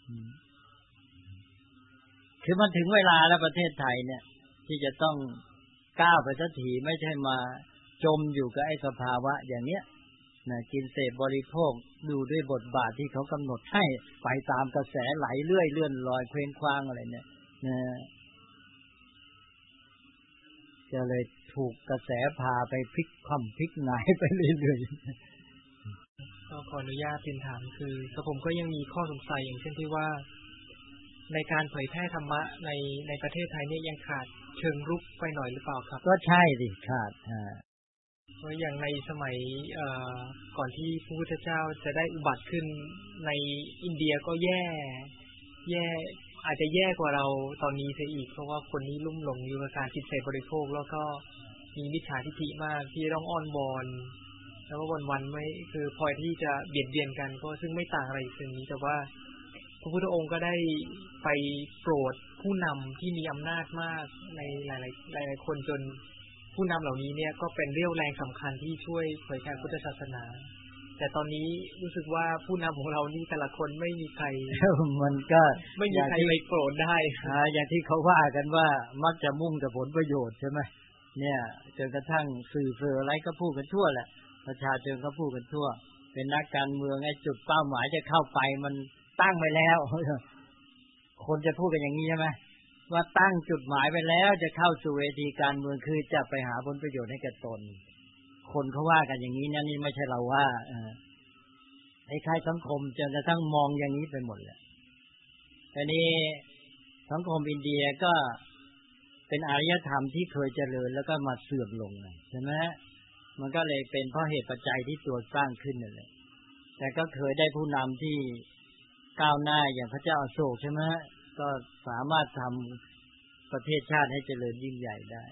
คือมันถึงเวลาแล้วประเทศไทยเนี่ยที่จะต้องก้าวไปสักทีไม่ใช่มาจมอยู่กับไอ้สภาวะอย่างเนี้ยนะกินเสพบริโภคดูด้วยบทบาทที่เขากำหนดให้ไปตามกระแสไหลเรื่อยเลื่อนลอยเคว้งคว้างอะไรเนี่ยนะจะเลยถูกกระแสพาไปพลิกคว่ำพลิกหงายไปเรื่อยๆก็ขออนุญาตเรียนถามคือผมก็ยังมีข้อสงสัยอย่างเช่นที่ว่าในการเผยแพร่ธรรมะในประเทศไทยเนี่ยยังขาดเชิงรุกไปหน่อยหรือเปล่าครับก็ใช่ดิขาดเพราะอย่างในสมัยก่อนที่พระพุทธเจ้าจะได้อุบัติขึ้นในอินเดียก็แย่อาจจะแย่กว่าเราตอนนี้เสียอีกเพราะว่าคนนี้ลุ่มหลงอยู่กับการกินเสพบริโภคแล้วก็มีมิจฉาทิฏฐิมากที่ต้องอ้อนวอนแล้วก็วันๆไม่คือพลอยที่จะเบียดเบียนกันก็ซึ่งไม่ต่างอะไรจากนี้แต่ว่าพระพุทธองค์ก็ได้ไปโปรดผู้นำที่มีอำนาจมากในหลายคนจนผู้นำเหล่านี้เนี่ยก็เป็นเรี่ยวแรงสำคัญที่ช่วยเผยแผ่พุทธศาสนาแต่ตอนนี้รู้สึกว่าผู้นำของเรานี่แต่ละคนไม่มีใครมันก็ไม่มีใครไปโปรดได้อย่างที่เขาว่ากันว่ามักจะมุ่งแต่ผลประโยชน์ใช่ไหมเนี่ยจนกระทั่งสื่ออะไรก็พูดกันทั่วแหละประชาชนก็พูดกันทั่วเป็นนักการเมืองไอ้จุดเป้าหมายจะเข้าไปมันตั้งไว้แล้วคนจะพูดกันอย่างนี้ใช่ไหมว่าตั้งจุดหมายไปแล้วจะเข้าสู่เวทีการเมืองคือจะไปหาผลประโยชน์ให้แก่ตนคนเขาว่ากันอย่างนี้นะนี่ไม่ใช่เราว่าไอ้ใครสังคมจนกระทั่งมองอย่างนี้ไปหมดเลยแต่นี่สังคมอินเดียก็เป็นอารยธรรมที่เคยเจริญแล้วก็มาเสื่อมลงใช่ไหมมันก็เลยเป็นเพราะเหตุปัจจัยที่ตัวสร้างขึ้นนั่นแหละแต่ก็เคยได้ผู้นำที่ก้าวหน้าอย่างพระเจ้าอโศกใช่ไหมก็สามารถทำประเทศชาติให้เจริญยิ่งใหญ่ได้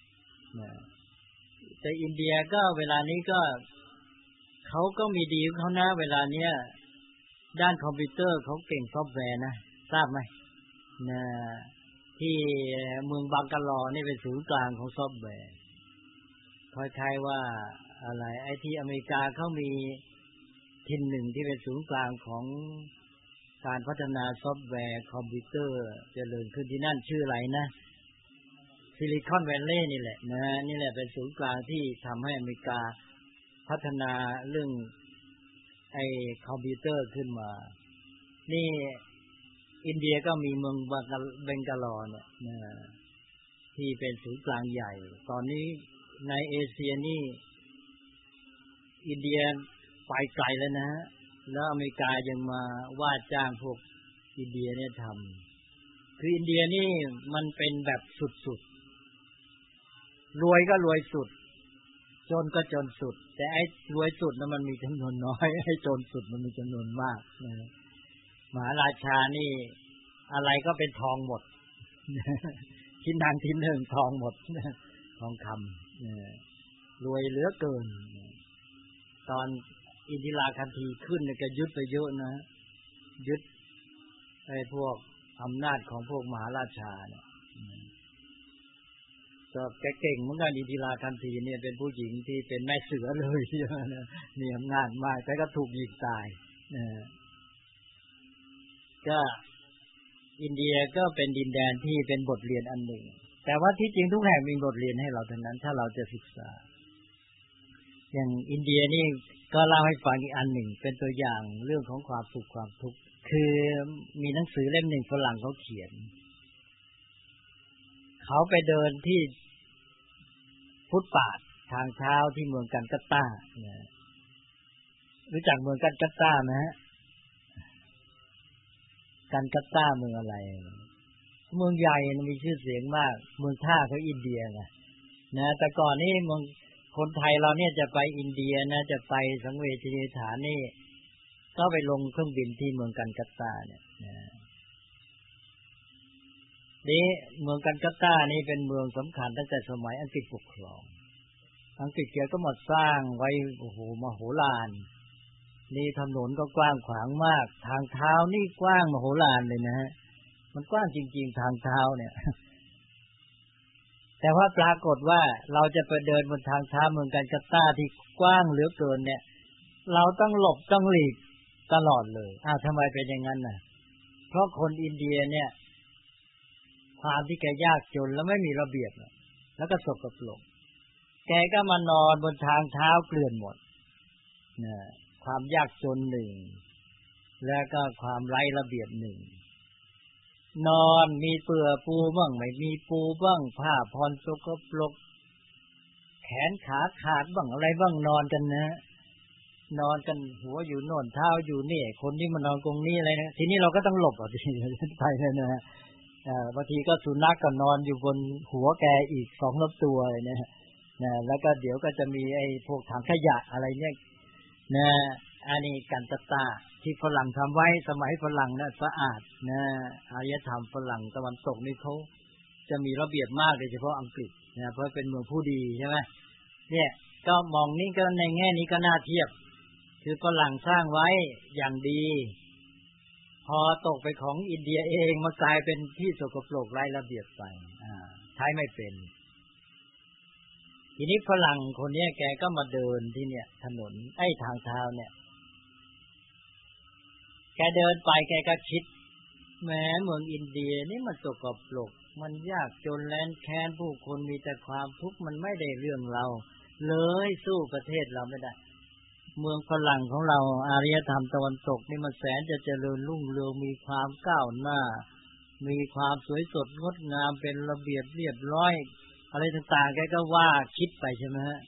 แต่อินเดียก็เวลานี้ก็เขาก็มีดีของเขานะเวลาเนี้ยด้านคอมพิวเตอร์เขาเก่งซอฟต์แวร์นะทราบไหมนะที่เมืองบังกาลอนี่เป็นศูนย์กลางของซอฟต์แวร์คล้ายๆว่าอะไรไอ้ที่อเมริกาเขามีทินหนึ่งที่เป็นศูนย์กลางของการพัฒนาซอฟต์แวร์คอมพิวเตอร์เจริญขึ้นที่นั่นชื่ออะไรนะซิลิคอนแวลลีย์นี่แหละนะนี่แหละเป็นศูนย์กลางที่ทำให้อเมริกาพัฒนาเรื่องไอ้คอมพิวเตอร์ขึ้นมานี่อินเดียก็มีเมืองเบงกาลอเนี่ยที่เป็นศูนย์กลางใหญ่ตอนนี้ในเอเชียนี่อินเดียไปไกลแล้วนะแล้วอเมริกายังมาว่าจ้างพวกอินเดียเนี่ยทำคืออินเดียนี่มันเป็นแบบสุดๆรวยก็รวยสุดจนก็จนสุดแต่ไอ้รวยสุดนั้นมันมีจำนวนน้อยไอ้จนสุดมันมีจำนวนมากนะมหาราชานี่อะไรก็เป็นทองหมดชิ้นทางชิ้นหนึ่งทองหมดทองคำรวยเหลือเกินตอนอินทิราคันธีขึ้นเนี่ยก็ยึดไปเยอะนะยึดไอ้พวกอำนาจของพวกมหาราชาเนี่ยก็แกเก่งเหมือนกันอินทิราคันธีเนี่ยเป็นผู้หญิงที่เป็นแม่เสือเลยมีอำนาจมากแต่ก็ถูกยิงตายก็อินเดียก็เป็นดินแดนที่เป็นบทเรียนอันหนึ่งแต่ว่าที่จริงทุกแห่งมีบทเรียนให้เราทั้งนั้นถ้าเราจะศึกษาอย่างอินเดียนี่ก็เล่าให้ฟังอีกอันหนึ่งเป็นตัวอย่างเรื่องของความสุขความทุกข์คือมีหนังสือเล่มหนึ่งฝรั่งเขาเขียนเขาไปเดินที่ฟุตบาททางเท้าที่เมืองกัลกัตตารู้จักเมืองกัลกัตตาไหมฮะกัลกัตตาเมืองอะไรเมืองใหญ่มีชื่อเสียงมากเมืองท่าของอินเดียนะแต่ก่อนนี้เมืองคนไทยเราเนี่ยจะไปอินเดียนะจะไปสังเวชนียสถานนี่ก็ไปลงเครื่องบินที่เมืองกัลกัตตาเนี่ยนี่เมืองกัลกัตตานี่เป็นเมืองสำคัญตั้งแต่สมัยอังกฤษปกครองอังกฤษแกก็มาสร้างไว้โอ้โหมโหฬารนี่ถนนก็กว้างขวางมากทางเท้านี่กว้างมโหฬารเลยนะฮะมันกว้างจริงๆทางเท้าเนี่ยแต่ว่าปรากฏว่าเราจะไปเดินบนทางเท้าเมืองกัลกัตตาที่กว้างเหลือเกินเนี่ยเราต้องหลบต้องหลีกตลอดเลยทำไมเป็นอย่างนั้นน่ะเพราะคนอินเดียเนี่ยความที่แกยากจนแล้วไม่มีระเบียบแล้วก็สกปรกแกก็มานอนบนทางเท้าเกลื่อนหมดนะความยากจนหนึ่งแล้วก็ความไร้ระเบียบหนึ่งนอนมีเปื่อปูบ้างไม่มีปูบ้างผ้าผ่อนสกปรกแขนขาขาดบ้างอะไรบ้างนอนกันนะนอนกันหัวอยู่โน่นเท้าอยู่นี่คนที่มานอนตรงนี้อะไรนะทีนี้เราก็ต้องหลบทีไปเลยนะบางทีก็สุนัขก็นอนอยู่บนหัวแกอีก2-3ตัวเลยนะแล้วก็เดี๋ยวก็จะมีไอ้พวกถังขยะอะไรเนี่ยนะอันนี้กัลกัตตาที่ฝรั่งทำไว้สมัยฝรั่งน่ะสะอาดนะอารยธรรมฝรั่งตะวันตกนี่เขาจะมีระเบียบมากโดยเฉพาะอังกฤษนะเพราะเป็นเมืองผู้ดีใช่ไหมเนี่ยก็มองนี่ก็ในแง่นี้ก็น่าเทียบคือฝรั่งสร้างไว้อย่างดีพอตกไปของอินเดียเองมากลายเป็นที่สกปรกไร้ระเบียบไปใช้ไม่เป็นทีนี้ฝรั่งคนนี้แกก็มาเดินที่เนี่ยถนนทางเท้าเนี่ยแกเดินไปแกก็คิดแหมเมืองอินเดียนี่มันสกปรกมันยากจนแร้นแค้นผู้คนมีแต่ความทุกข์มันไม่ได้เรื่องเราเลยสู้ประเทศเราไม่ได้เมืองฝรั่งของเราอารยธรรมตะวันตกนี่มันแสนจะเจริญรุ่งเรืองมีความก้าวหน้ามีความสวยสดงดงามเป็นระเบียบเรียบร้อยอะไรต่างๆแกก็ว่าคิดไปใช่ไหมฮะ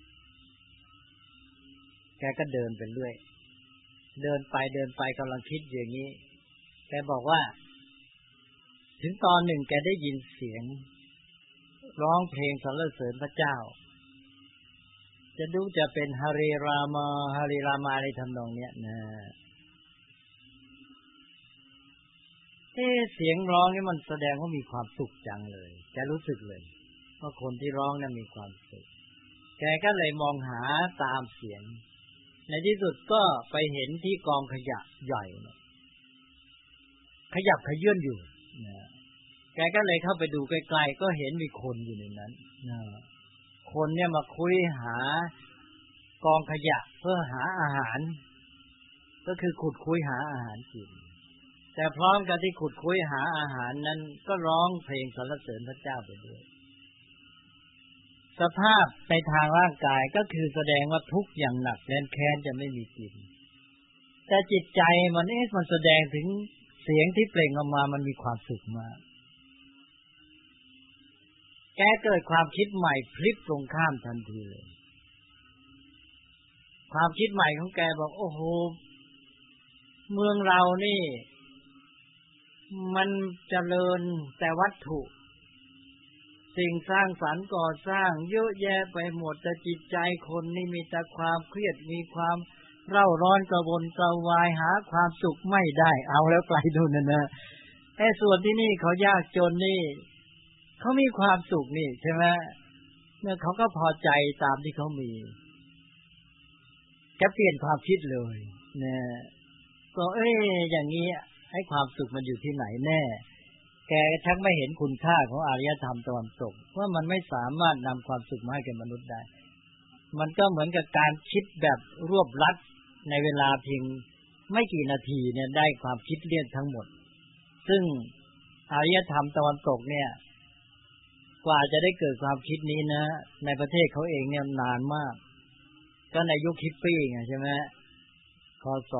แกก็เดินไปเรื่อยเดินไปกำลังคิดอย่างนี้แกบอกว่าถึงตอนหนึ่งแกได้ยินเสียงร้องเพลงสรรเสริญพระเจ้าจะดูจะเป็นฮาริรามาในทำนองเนี้ยนะเสียงร้องนี่มันแสดงว่ามีความสุขจังเลยแกรู้สึกเลยว่าคนที่ร้องนั้นมีความสุขแกก็เลยมองหาตามเสียงในที่สุดก็ไปเห็นที่กองขยะใหญ่ขยับขยื่นอยู่แกก็เลยเข้าไปดูใกล้ๆก็เห็นมีคนอยู่ในนั้นคนเนี่ยมาคุยหากองขยะเพื่อหาอาหารก็คือขุดคุยหาอาหารกินแต่พร้อมกับที่ขุดคุยหาอาหารนั้นก็ร้องเพลงสรรเสริญพระเจ้าไปด้วยสภาพในทางร่างกายก็คือแสดงว่าทุกข์อย่างหนักแค้นจะไม่มีกินแต่จิตใจมันมันแสดงถึงเสียงที่เปล่งออกมามันมีความสุขมากแกเกิดความคิดใหม่พลิกตรงข้ามทันทีเลยความคิดใหม่ของแกบอกโอ้โหเมืองเรานี่มันเจริญแต่วัตถุสิ่งสร้างสรรค์ก่อสร้างเยอะแยะไปหมดแต่จิตใจคนนี่มีแต่ความเครียดมีความเร่าร้อนกระวนกระวายหาความสุขไม่ได้เอาแล้วไกลดูนะส่วนที่นี่เขายากจนนี่เขามีความสุขนี่ใช่ไหมเนี่ยเขาก็พอใจตามที่เขามีแกเปลี่ยนความคิดเลยเนี่ยก็อย่างนี้ให้ความสุขมันอยู่ที่ไหนแน่แกชักไม่เห็นคุณค่าของอารยธรรมตะวันตกว่ามันไม่สามารถนำความสุขมาให้แก่มนุษย์ได้มันก็เหมือนกับการคิดแบบรวบลัดในเวลาเพียงไม่กี่นาทีเนี่ยได้ความคิดเรียกทั้งหมดซึ่งอารยธรรมตะวันตกเนี่ยกว่าจะได้เกิดความคิดนี้นะในประเทศเขาเองเนี่ยนานมากก็ในยุคฮิปปี้ไงใช่ไหมคศ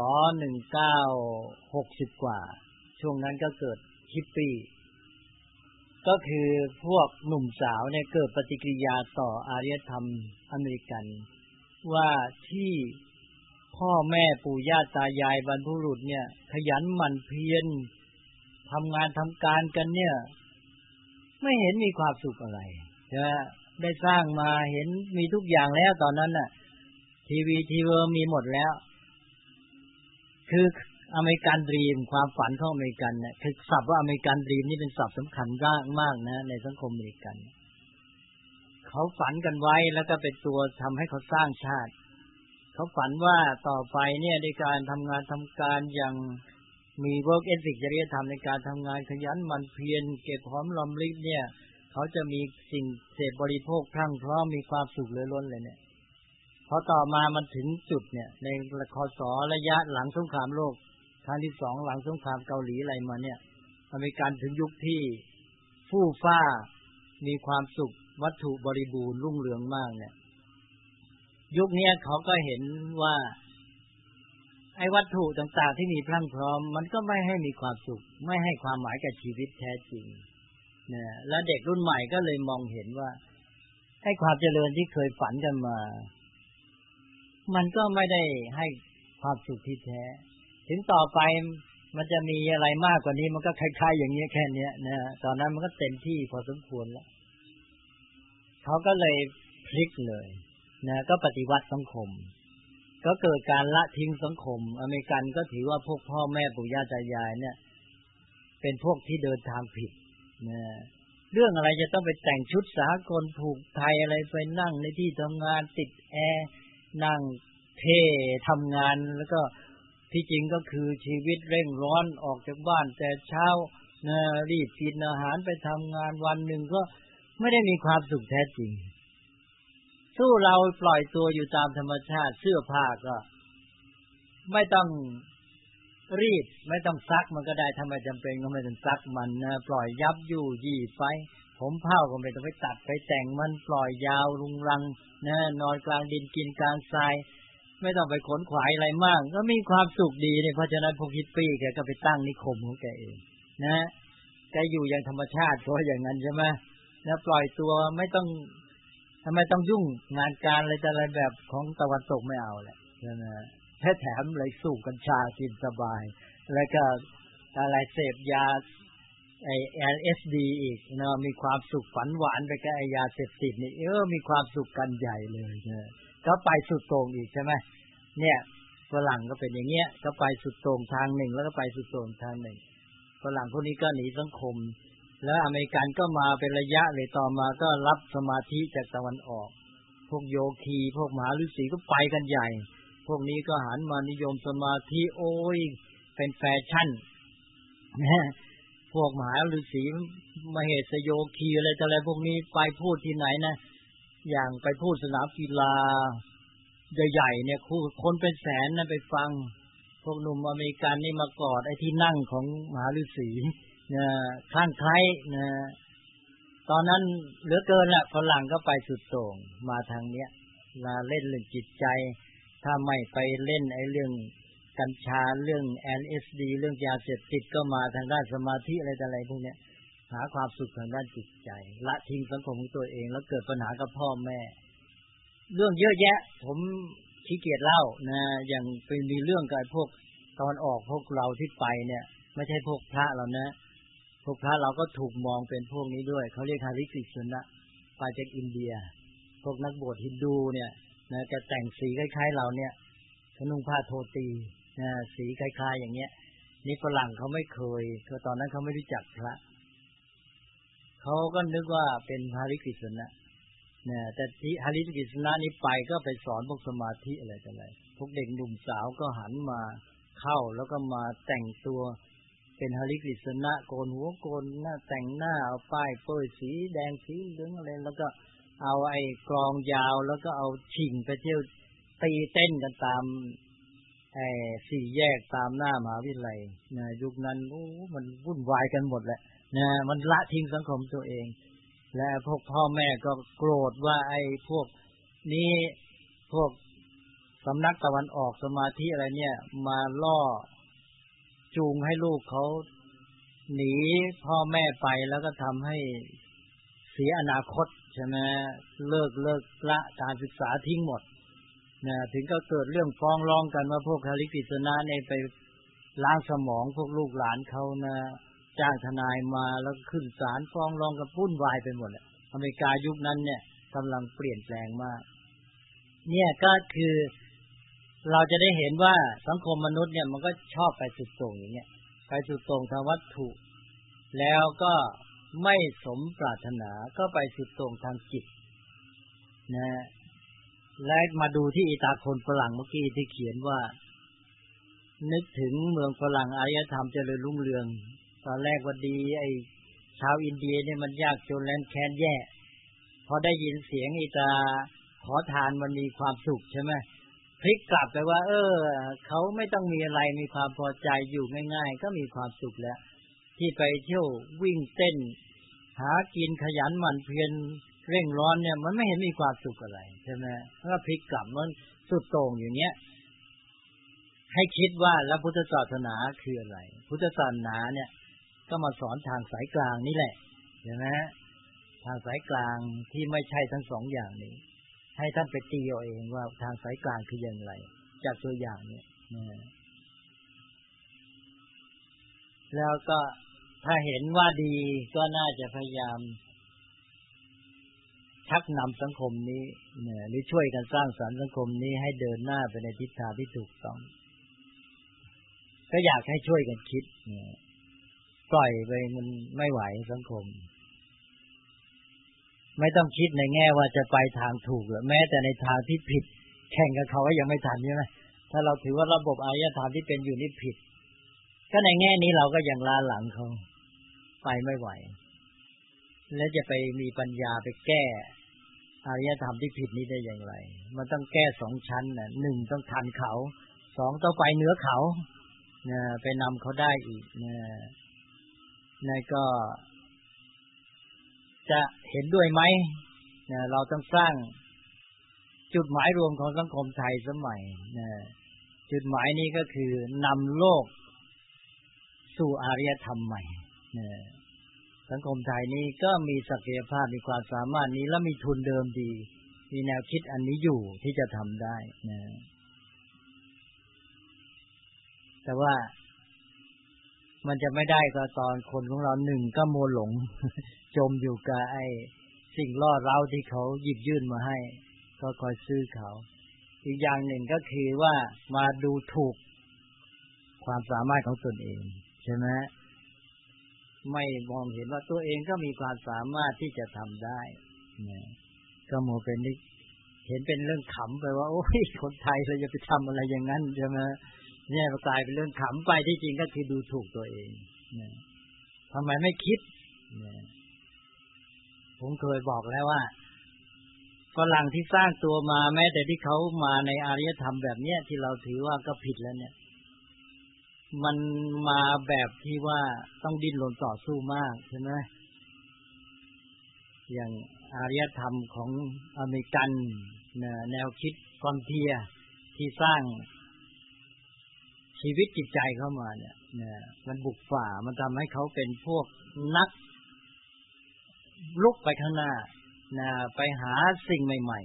1960กว่าช่วงนั้นก็เกิดฮิปปี้ก็คือพวกหนุ่มสาวเนี่ยเกิดปฏิกิริยาต่ออารยธรรมอเมริกันว่าที่พ่อแม่ปู่ย่าตายายบรรพบุรุษเนี่ยขยันหมั่นเพียรทำงานทำการกันเนี่ยไม่เห็นมีความสุขอะไรนะได้สร้างมาเห็นมีทุกอย่างแล้วตอนนั้นน่ะทีวีมีหมดแล้วคืออเมริกันดรีมความฝันของอเมริกันเนี่ยคือศัพท์ว่าอเมริกันดรีมนี่เป็นศัพท์สำคัญมากนะในสังคมอเมริกันเขาฝันกันไว้แล้วก็เป็นตัวทำให้เขาสร้างชาติเขาฝันว่าต่อไปเนี่ยในการทำงานทำการอย่างมี work ethic จริยธรรมในการทำงานขยันหมั่นเพียรเก็บหอมรอมริบเนี่ยเขาจะมีสิ่งเสพบริโภคพรั่งพร้อมมีความสุขเหลือล้นเลยเนี่ยพอต่อมามันถึงจุดเนี่ยในคศระยะหลังสงครามโลกครั้งที่2หลังสงครามเกาหลีอะไรมาเนี่ยอเมริกันถึงยุคที่ฟู่ฟ้ามีความสุขวัตถุบริบูรณ์รุ่งเรืองมากเนี่ยยุคนี้เขาก็เห็นว่าไอ้วัตถุต่างๆที่มีพรั่งพร้อมมันก็ไม่ให้มีความสุขไม่ให้ความหมายกับชีวิตแท้จริงเนี่ยแล้วเด็กรุ่นใหม่ก็เลยมองเห็นว่าไอ้ความเจริญที่เคยฝันกันมามันก็ไม่ได้ให้ความสุขที่แท้ถึงต่อไปมันจะมีอะไรมากกว่านี้มันก็คล้ายๆอย่างนี้แค่นี้นะตอนนั้นมันก็เต็มที่พอสมควรแล้วเขาก็เลยพลิกเลยนะก็ปฏิวัติสังคมก็เกิดการละทิ้งสังคมอเมริกันก็ถือว่าพวกพ่อแม่ปู่ย่าตายายเนี่ยเป็นพวกที่เดินทางผิดนะเรื่องอะไรจะต้องไปแต่งชุดสากลผูกไทยอะไรไปนั่งในที่ทำงานติดแอร์นั่งเท่ทำงานแล้วก็ที่จริงก็คือชีวิตเร่งร้อนออกจากบ้านแต่เช้านะรีบกินอาหารไปทำงานวันหนึ่งก็ไม่ได้มีความสุขแท้จริงสู้เราปล่อยตัวอยู่ตามธรรมชาติเสื้อผ้าก็ไม่ต้องรีดไม่ต้องซักมันก็ได้ถ้าไม่จำเป็นก็ไม่ต้องซักมันนะปล่อยยับยู่ยี่ไปผมเผ้าก็ไม่ต้องไปตัดไปแต่งมันปล่อยยาวรุงรังนะนอนกลางดินกินกลางทรายไม่ต้องไปขนขวายอะไรมากก็มีความสุขดีเนี่ยเพราะฉะนั้นพวกฮิปปี้แกก็ไปตั้งนิคมของแกเองนะแกอยู่อย่างธรรมชาติเพราะอย่างนั้นใช่ไหมแล้วปล่อยตัวไม่ต้องทำไมต้องยุ่งงานการอะไรแต่อะไรแบบของตะวันตกไม่เอาแหละนะแถมเลยสูบกัญชากินสบายแล้วก็อะไรเสพยาไอ้ LSD อีกนะมีความสุขฝันหวานไปกับไอ้ยาเสพติดนี่มีความสุขกันใหญ่เลยนะก็ไปสุดโต่งอีกใช่ไหมเนี่ยฝรั่งก็เป็นอย่างเงี้ยก็ไปสุดโต่งทางหนึ่งแล้วก็ไปสุดโต่งทางหนึ่งฝรั่งพวกนี้ก็หนีสังคมแล้วอเมริกันก็มาเป็นระยะเลยต่อมาก็รับสมาธิจากตะวันออกพวกโยคีพวกมหาฤาษีก็ไปกันใหญ่พวกนี้ก็หันมานิยมสมาธิโอ้ยเป็นแฟชั่นนะพวกมหาฤาษีมเหสโยคีอะไรต่ออะไรพวกนี้ไปพูดที่ไหนนะอย่างไปพูดสนามกีฬาใหญ่ๆเนี่ยคนเป็นแสนนะไปฟังพวกหนุ่มอเมริกันนี่มากอดไอ้ที่นั่งของมหาฤาษีเนี่ยข้างใครนะตอนนั้นเหลือเกินแหละฝรั่งก็ไปสุดโต่งมาทางเนี้ยมาเล่นเรื่องจิตใจถ้าไม่ไปเล่นไอ้เรื่องกัญชาเรื่อง LSD เรื่องยาเสพติดก็มาทางด้านสมาธิอะไรต่ออะไรพวกเนี้ยหาความสุขทางด้านจิตใจละทิ้งสังคมของตัวเองแล้วเกิดปัญหากับพ่อแม่เรื่องเยอะแยะผมขี้เกียจเล่านะอย่างเป็นมีเรื่องกับพวกตอนออกพวกเราที่ไปเนี่ยไม่ใช่พวกพระเรานะพวกพระเราก็ถูกมองเป็นพวกนี้ด้วยเขาเรียกฮาริกฤษณะไปจากอินเดียพวกนักบวชฮินดูเนี่ยนะจะแต่งสีคล้ายๆเราเนี่ยนุ่งผ้าโทตีนะสีคล้ายๆอย่างเงี้ยนี่ฝรั่งเขาไม่เคยคือตอนนั้นเขาไม่รู้จักพระเขาก็นึกว่าเป็นฮาริกฤษณะเนี่ยแต่ที่ฮาริกฤษณะนี้ไปก็ไปสอนพวกสมาธิอะไรต่ออะไรพวกเด็กหนุ่มสาวก็หันมาเข้าแล้วก็มาแต่งตัวเป็นหฤกฤษณะโกนหัวโกนหน้าแต่งหน้าเอาป้ายโป้ยสีแดงสีเหลืองอะไรแล้วก็เอาไอ้กลองยาวแล้วก็เอาชิงไปเที่ยวตีเต้นกันตามสี่แยกตามหน้ามหาวิทยาลัยนะยุคนั้นโอ้มันวุ่นวายกันหมดแหละนะมันละทิ้งสังคมตัวเองและพวกพ่อแม่ก็โกรธว่าไอ้พวกนี้พวกสำนักตะวันออกสมาธิอะไรเนี่ยมาล่อจูงให้ลูกเขาหนีพ่อแม่ไปแล้วก็ทำให้เสียอนาคตใช่ไหมเลิกละการศึกษาทิ้งหมดนะถึงก็เกิดเรื่องฟ้องร้องกันว่าพวกหฤกฤษณะเนี่ยไปล้างสมองพวกลูกหลานเขานะจ้างทนายมาแล้วขึ้นศาลฟ้องร้องกันวุ่นวายไปหมดแหละอเมริกายุคนั้นเนี่ยกำลังเปลี่ยนแปลงมากเนี่ยก็คือเราจะได้เห็นว่าสังคมมนุษย์เนี่ยมันก็ชอบไปสุดโต่งอย่างเงี้ยไปสุดโต่งทางวัตถุแล้วก็ไม่สมปรารถนาก็ไปสุดโต่งทางจิตนะและมาดูที่อีตาคนฝรั่งเมื่อกี้ที่เขียนว่านึกถึงเมืองฝรั่งอารยธรรมเจริญรุ่งเรืองตอนแรกว่าดีไอ้ชาวอินเดียเนี่ยมันยากจนแล้นแค้นแย่พอได้ยินเสียงอีตาขอทานมันมีความสุขใช่ไหมพลิกกลับไปว่าเขาไม่ต้องมีอะไรมีความพอใจอยู่ง่ายๆก็มีความสุขแล้วที่ไปเที่ยววิ่งเต้นหากินขยันหมั่นเพียรเร่งร้อนเนี่ยมันไม่เห็นมีความสุขอะไรใช่ไหมถ้าพลิกกลับมันสุดโต่งอย่างเงี้ยให้คิดว่าแล้วพุทธศาสนาคืออะไรพุทธศาสนาเนี่ยก็มาสอนทางสายกลางนี่แหละใช่ไหมทางสายกลางที่ไม่ใช่ทั้งสองอย่างนี้ให้ท่านไปตีเอาเองว่าทางสายกลางคืออย่างไรจากตัวอย่างเนี่ยแล้วก็ถ้าเห็นว่าดีก็น่าจะพยายามชักนำสังคมนี้หรือช่วยกันสร้างสรรค์สังคมนี้ให้เดินหน้าไปในทิศทางที่ถูกต้องก็อยากให้ช่วยกันคิดปล่อยไปมันไม่ไหวสังคมไม่ต้องคิดในแง่ว่าจะไปทางถูกหรือแม้แต่ในทางที่ผิดแข่งกับเขาก็ยังไม่ทันใช่ไหมถ้าเราถือว่าระบบอารยธรรมที่เป็นอยู่นี่ผิดก็ในแง่นี้เราก็ยังล้าหลังเขาไปไม่ไหวแล้วจะไปมีปัญญาไปแก้อารยธรรมที่ผิดนี้ได้อย่างไรมันต้องแก้สองชั้นน่ะหนึ่งต้องทันเขาสองต้องไปเหนือเขาไปนำเขาได้อีกนั่นก็จะเห็นด้วยไหมเราต้องสร้างจุดหมายรวมของสังคมไทยสมัยจุดหมายนี้ก็คือนำโลกสู่อารยธรรมใหม่สังคมไทยนี้ก็มีศักยภาพมีความสามารถนี้และมีทุนเดิมดีมีแนวคิดอันนี้อยู่ที่จะทำได้แต่ว่ามันจะไม่ได้ก็ตอนคนของเราหนึ่งก็มัวหลงจมอยู่กับไอ้สิ่งล่อเร้าที่เขาหยิบยื่นมาให้ก็คอยซื้อเขาอีกอย่างหนึ่งก็คือว่ามาดูถูกความสามารถของตนเองใช่ไหมไม่มองเห็นว่าตัวเองก็มีความสามารถที่จะทำได้ก็มัวเป็นนิเห็นเป็นเรื่องขำไปว่าโอ้ยคนไทยเราจะไปทำอะไรอย่างนั้นใช่ไหมเนี่ยกลายเป็นเรื่องขำไปที่จริงก็คือดูถูกตัวเองทำไมไม่คิดผมเคยบอกแล้วว่าฝรั่งที่สร้างตัวมาแม้แต่ที่เขามาในอารยธรรมแบบเนี้ยที่เราถือว่าก็ผิดแล้วเนี่ยมันมาแบบที่ว่าต้องดิ้นรนต่อสู้มากใช่ไหมอย่างอารยธรรมของอเมริกันแนวคิดฟรอนเทียร์ที่สร้างชีวิตจิตใจเข้ามาเนี่ยมันบุกฝ่ามันทำให้เขาเป็นพวกนักลุกไปข้างหน้าไปหาสิ่งใหม่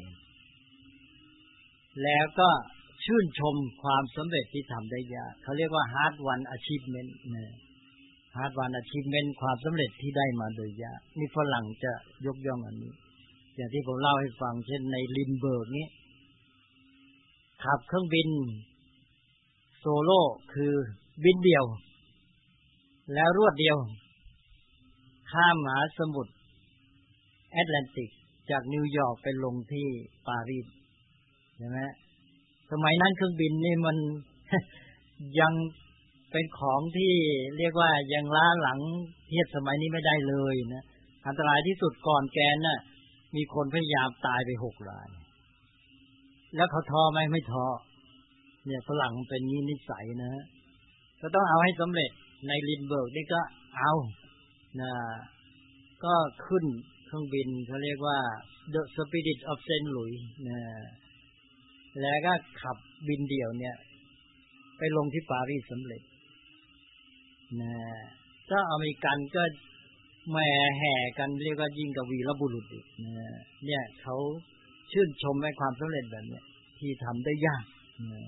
ๆแล้วก็ชื่นชมความสำเร็จที่ทำได้ยากเขาเรียกว่า hard won achievement hard won achievement ความสำเร็จที่ได้มาโดยยากนี่ฝรั่งจะยกย่องอันนี้อย่างที่ผมเล่าให้ฟังเช่นในลินเบิร์กนี้ขับเครื่องบินโซโล่คือบินเดี่ยวแล้วรวดเดียวข้ามมหาสมุทรแอตแลนติกจากนิวยอร์กไปลงที่ปารีสใช่ไหมสมัยนั้นเครื่องบินนี่มันยังเป็นของที่เรียกว่ายังล้าหลังเทียบสมัยนี้ไม่ได้เลยนะอันตรายที่สุดก่อนแกนน่ะมีคนพยายามตายไป6 รายแล้วเขาท้อไหมไม่ท้อเนี่ยฝรั่งเป็นงี้นิสัยนะฮะก็ต้องเอาให้สำเร็จในลินเบิร์กนี่ก็เอานะก็ขึ้นเครื่องบินเขาเรียกว่า The Spirit of Saint Louis นะแล้วก็ขับบินเดี่ยวเนี่ยไปลงที่ปารีสสำเร็จนะก็อเมริกันก็แหม่แห่กันเรียกว่ายิ่งกับวีรบุรุษอีกนะเนี่ยเขาชื่นชมในความสำเร็จแบบนี้ที่ทำได้ยากนะ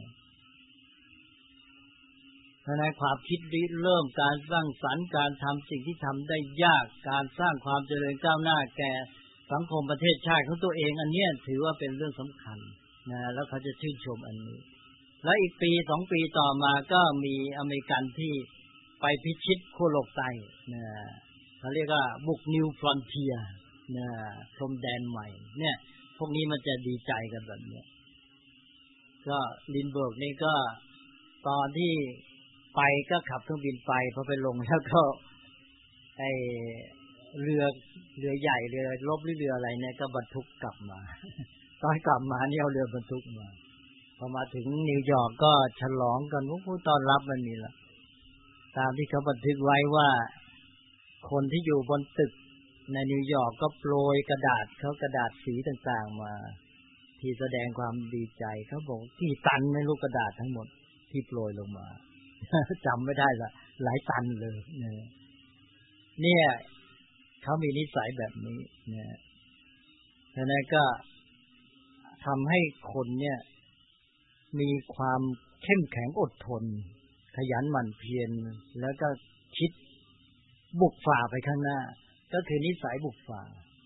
ในความคิดริเริ่มการสร้างสรรค์การทำสิ่งที่ทำได้ยากการสร้างความเจริญก้าวหน้าแก่สังคมประเทศชาติของตัวเองอันนี้ถือว่าเป็นเรื่องสำคัญนะแล้วเขาจะชื่นชมอันนี้แล้วอีกปี2 ปีต่อมาก็มีอเมริกันที่ไปพิชิตขั้วโลกใต้นะเขาเรียกว่าบุกนิวฟรอนเทียร์นะพรมแดนใหม่เนี่ยพวกนี้มันจะดีใจกันแบบนี้ก็ลินเบิร์กนี่ก็ตอนที่ไปก็ขับเครื่องบินไปพอไปลงแล้วก็ไอเรือใหญ่เรือรบหรือเรืออะไรเนี่ยก็บรรทุกกลับมาตอนกลับมาเนี่ยเอาเรือบรรทุกมาพอมาถึงนิวยอร์กก็ฉลองกันผู้ต้อนรับมันนี่แหละตามที่เขาบันทึกไว้ว่าคนที่อยู่บนตึกในนิวยอร์กก็โปรยกระดาษสีต่างๆมาที่แสดงความดีใจเขาบอกกี่ตันไม่รู้กระดาษทั้งหมดที่โปรยลงมาจำไม่ได้ละหลายตันเลยเนี่ยเขามีนิสัยแบบนี้นะฉะนั้นก็ทำให้คนเนี่ยมีความเข้มแข็งอดทนขยันหมั่นเพียรแล้วก็คิดบุกฝ่าไปข้างหน้าก็คือนิสัยบุกฝ่า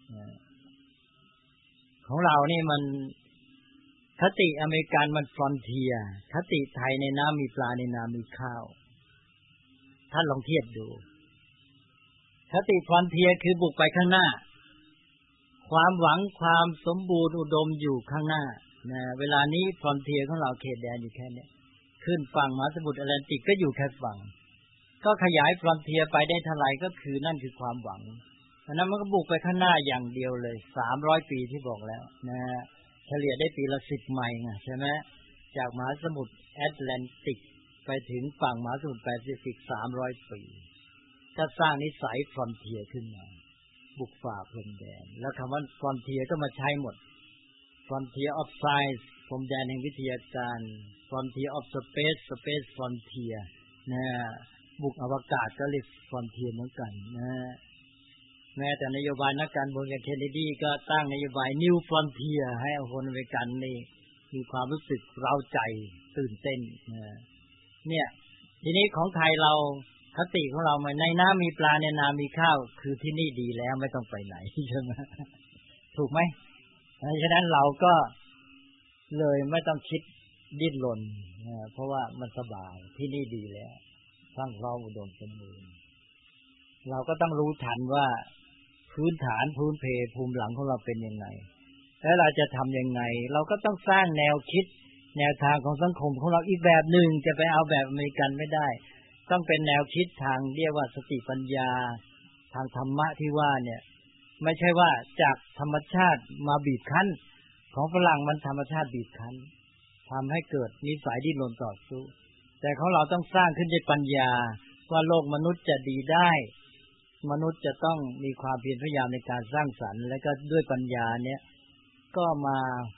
ของเรานี่มันคติอเมริกันมันฟรอนเทียร์คติไทยในน้ำมีปลาในนามีข้าวท่านลองเทียบดูคติฟรอนเทียร์คือบุกไปข้างหน้าความหวังความสมบูรณ์อุดมอยู่ข้างหน้านะเวลานี้ฟรอนเทียร์ของเราเขตแดนอยู่แค่นี้ขึ้นฝั่งมหาสมุทรแอตแลนติกก็อยู่แค่ฝั่งก็ขยายฟรอนเทียร์ไปได้เท่าไหร่ก็คือนั่นคือความหวังฉะนั้นมันก็บุกไปข้างหน้าอย่างเดียวเลย300 ปีที่บอกแล้วนะเฉลี่ยได้ปีละ10 ไมล์ใช่ไหมจากมหาสมุทรแอตแลนติกไปถึงฝั่งมหาสมุทรแปซิฟิก300 ปีก็สร้างนิสัยฟรอนเทียร์ขึ้นมาบุกฝ่าพรมแดนแล้วคำว่าฟรอนเทียร์ก็มาใช้หมด Frontier of Science พรมแดนแห่งวิทยาการ Frontier of Space Space Frontier นะบุกอวกาศก็เรียก Frontier เหมือนกันนะแม้แต่นโยบายนักการเมืองอย่างเคนเนดีก็ตั้งนโยบาย New Frontier ให้คนอเมริกันนี่มีความรู้สึกเร้าใจตื่นเต้นเนี่ยทีนี้ของไทยเราคติของเราในน้ำมีปลาในนามีข้าวคือที่นี่ดีแล้วไม่ต้องไปไหนใช่ไหมถูกไหมฉะนั้นเราก็เลยไม่ต้องคิดดิ้นรนเพราะว่ามันสบายที่นี่ดีแล้วสร้างเราอุดมสมบูรณ์เราก็ต้องรู้ทันว่าพื้นฐานพื้นเพภูมิหลังของเราเป็นยังไงแล้วเราจะทำยังไงเราก็ต้องสร้างแนวคิดแนวทางของสังคมของเราอีกแบบหนึ่งจะไปเอาแบบอเมริกันไม่ได้ต้องเป็นแนวคิดทางเรียกว่าสติปัญญาทางธรรมะที่ว่าเนี่ยไม่ใช่ว่าจากธรรมชาติมาบีบคั้นของฝรั่งมันธรรมชาติบีบคั้นทำให้เกิดนิสัยดิ้นรนต่อสู้แต่ของเราต้องสร้างขึ้นด้วยปัญญาว่าโลกมนุษย์จะดีได้มนุษย์จะต้องมีความเพียรพยายามในการสร้างสรรค์และก็ด้วยปัญญาเนี่ยก็มา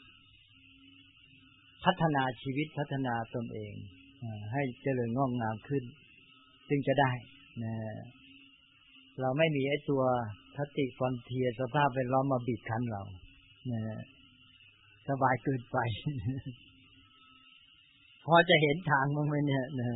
พัฒนาชีวิตพัฒนาตนเองให้เจริญงอกงามขึ้นจึงจะได้นะเราไม่มีไอ้ตัวคติฟรอนเทียร์สภาพแวดล้อมมาบีบคั้นเรานะสบายเกินไป พอจะเห็นทางมั้งไหมเนี่ยนะ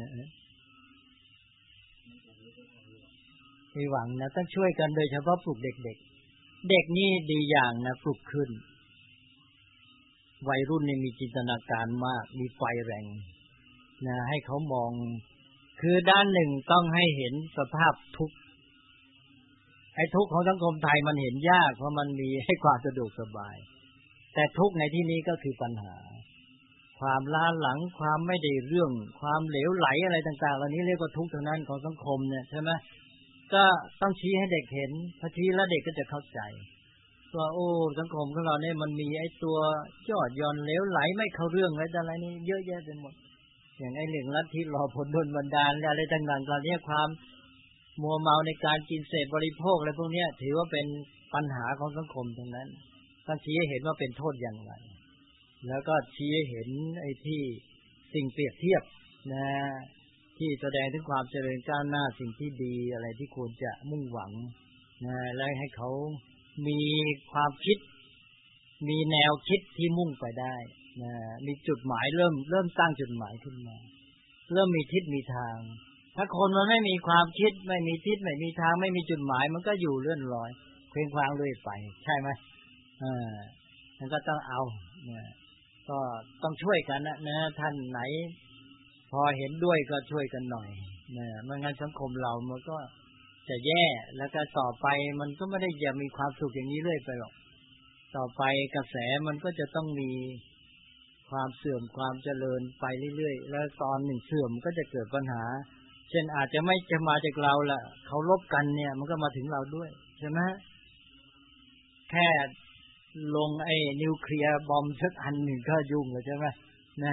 มีหวังนะต้องช่วยกันโดยเฉพาะปลุกเด็กๆเด็กนี่ดีอย่างนะปลุกขึ้นวัยรุ่นนี่มีจินตนาการมากมีไฟแรงนะให้เขามองคือด้านหนึ่งต้องให้เห็นสภาพทุกข์ไอ้ทุกข์ของสังคมไทยมันเห็นยากเพราะมันมีให้ความสะดวกสบายแต่ทุกข์ในที่นี้ก็คือปัญหาความล้าหลังความไม่ได้เรื่องความเหลวไหลอะไรต่างๆเหล่านี้เรียกว่าทุกข์ทั้งนั้นของสังคมเนี่ยใช่ไหมก็ต้องชี้ให้เด็กเห็นพอชี้แล้วเด็กก็จะเข้าใจว่าโอ้สังคมของเราเนี่ยมันมีไอ้ตัวยอดย่อนเหลวไหลไม่เข้าเรื่องอะไรนี่เยอะแยะไปหมดอย่างไอ้เรื่องลัทธิรอผลโดนบันดาลอะไรต่างๆตอนนี้ความมัวเมาในการกินเสพบริโภคอะไรพวกนี้ถือว่าเป็นปัญหาของสังคมทั้งนั้นต้องชี้ให้เห็นว่าเป็นโทษอย่างไรแล้วก็ชี้ให้เห็นไอ้ที่สิ่งเปรียบเทียบนะที่แสดงถึงความเจริญก้าวหน้าสิ่งที่ดีอะไรที่ควรจะมุ่งหวังนะและให้เขามีความคิดมีแนวคิดที่มุ่งไปได้นะมีจุดหมายเริ่มตั้งจุดหมายขึ้นมาเริ่มมีทิศมีทางถ้าคนมันไม่มีความคิดไม่มีทิศไม่มีทางไม่มีจุดหมายมันก็อยู่เลื่อนลอยเคว้งคว้างเรื่อยไปใช่ไหมมันก็ต้องเอาก็ต้องช่วยกันนะท่านไหนพอเห็นด้วยก็ช่วยกันหน่อยไม่งั้นสังคมเรามันก็จะแย่แล้วก็ต่อไปมันก็ไม่ได้จะมีความสุขอย่างนี้เรื่อยไปหรอกต่อไปกระแสมันก็จะต้องมีความเสื่อมความเจริญไปเรื่อยๆแล้วตอนหนึ่งเสื่อมก็จะเกิดปัญหาเช่นอาจจะไม่จะมาจากเราละเขาลบกันเนี่ยมันก็มาถึงเราด้วยใช่ไหมแค่ลงไอ้นิวเคลียร์บอมสักอันหนึ่งก็ยุ่งแล้วใช่ไหมนะ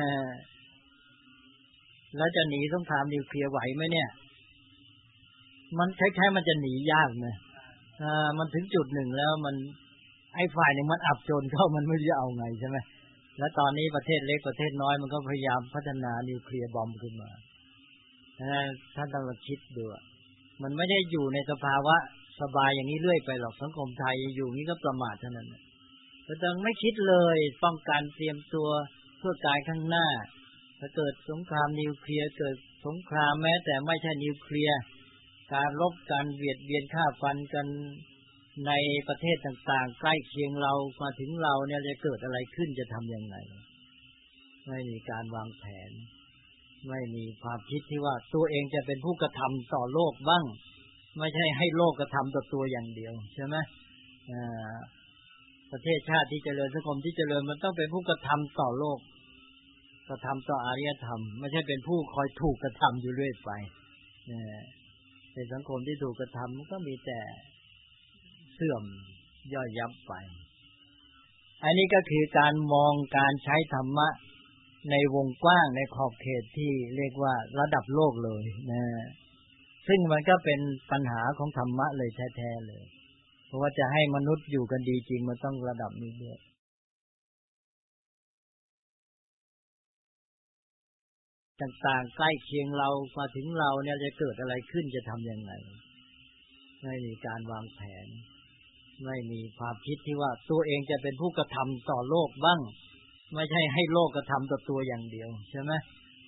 แล้วจะหนีสงครามนิวเคลียร์ไหวไหมเนี่ยมันคล้ายๆมันจะหนียากนะมันถึงจุดหนึ่งแล้วมันไอ้ฝ่ายหนึ่งมันอับจนเข้ามันไม่รู้จะเอาไงใช่ไหมแล้วตอนนี้ประเทศเล็กประเทศน้อยมันก็พยายามพัฒนานิวเคลียร์บอมขึ้นมาท่านต้องลองคิดดูมันไม่ได้อยู่ในสภาวะสบายอย่างนี้เรื่อยไปหรอกสังคมไทยอยู่นี้ก็ประมาทเท่านั้นก็ต้องไม่คิดเลยป้องกันเตรียมตัวเพื่อการข้างหน้าถ้าเกิดสงครามนิวเคลียร์เกิดสงครามแม้แต่ไม่ใช่นิวเคลียร์การรบกันเบียดเบียนฆ่าฟันกันในประเทศต่างๆใกล้เคียงเรามาถึงเราเนี่ยจะเกิดอะไรขึ้นจะทำยังไงไม่มีการวางแผนไม่มีความคิดที่ว่าตัวเองจะเป็นผู้กระทำต่อโลกบ้างไม่ใช่ให้โลกกระทำต่อตัวอย่างเดียวใช่ไหมประเทศชาติที่เจริญสังคมที่เจริญมันต้องเป็นผู้กระทำต่อโลกกระทำต่ออารยธรรมไม่ใช่เป็นผู้คอยถูกกระทำอยู่เรื่อยไปในสังคมที่ถูกกระทำมันก็มีแต่เสื่อมย่อยยับไปอันนี้ก็คือการมองการใช้ธรรมะในวงกว้างในขอบเขตที่เรียกว่าระดับโลกเลยนะซึ่งมันก็เป็นปัญหาของธรรมะเลยแท้ๆเลยเพราะว่าจะให้มนุษย์อยู่กันดีจริงมันต้องระดับนี้ด้วยต่างๆใกล้เคียงเรามาถึงเราเนี่ยจะเกิดอะไรขึ้นจะทำยังไงไม่มีการวางแผนไม่มีความคิดที่ว่าตัวเองจะเป็นผู้กระทำต่อโลกบ้างไม่ใช่ให้โลกกระทำต่อตัวอย่างเดียวใช่ไหม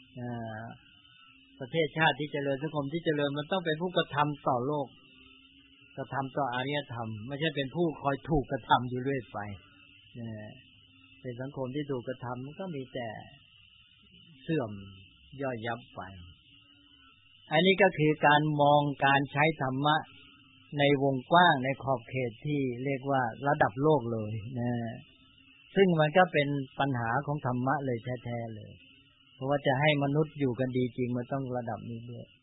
ประเทศชาติที่เจริญสังคมที่เจริญมันต้องเป็นผู้กระทำต่อโลกกระทำต่ออารยธรรมไม่ใช่เป็นผู้คอยถูกกระทำอยู่เรื่อยไปในสังคมที่ถูกกระทำมันก็มีแต่เสื่อมย่อยยับไปอันนี้ก็คือการมองการใช้ธรรมะในวงกว้างในขอบเขตที่เรียกว่าระดับโลกเลยนะซึ่งมันก็เป็นปัญหาของธรรมะเลยแท้ๆเลยเพราะว่าจะให้มนุษย์อยู่กันดีจริงมันต้องระดับนี้ด้วย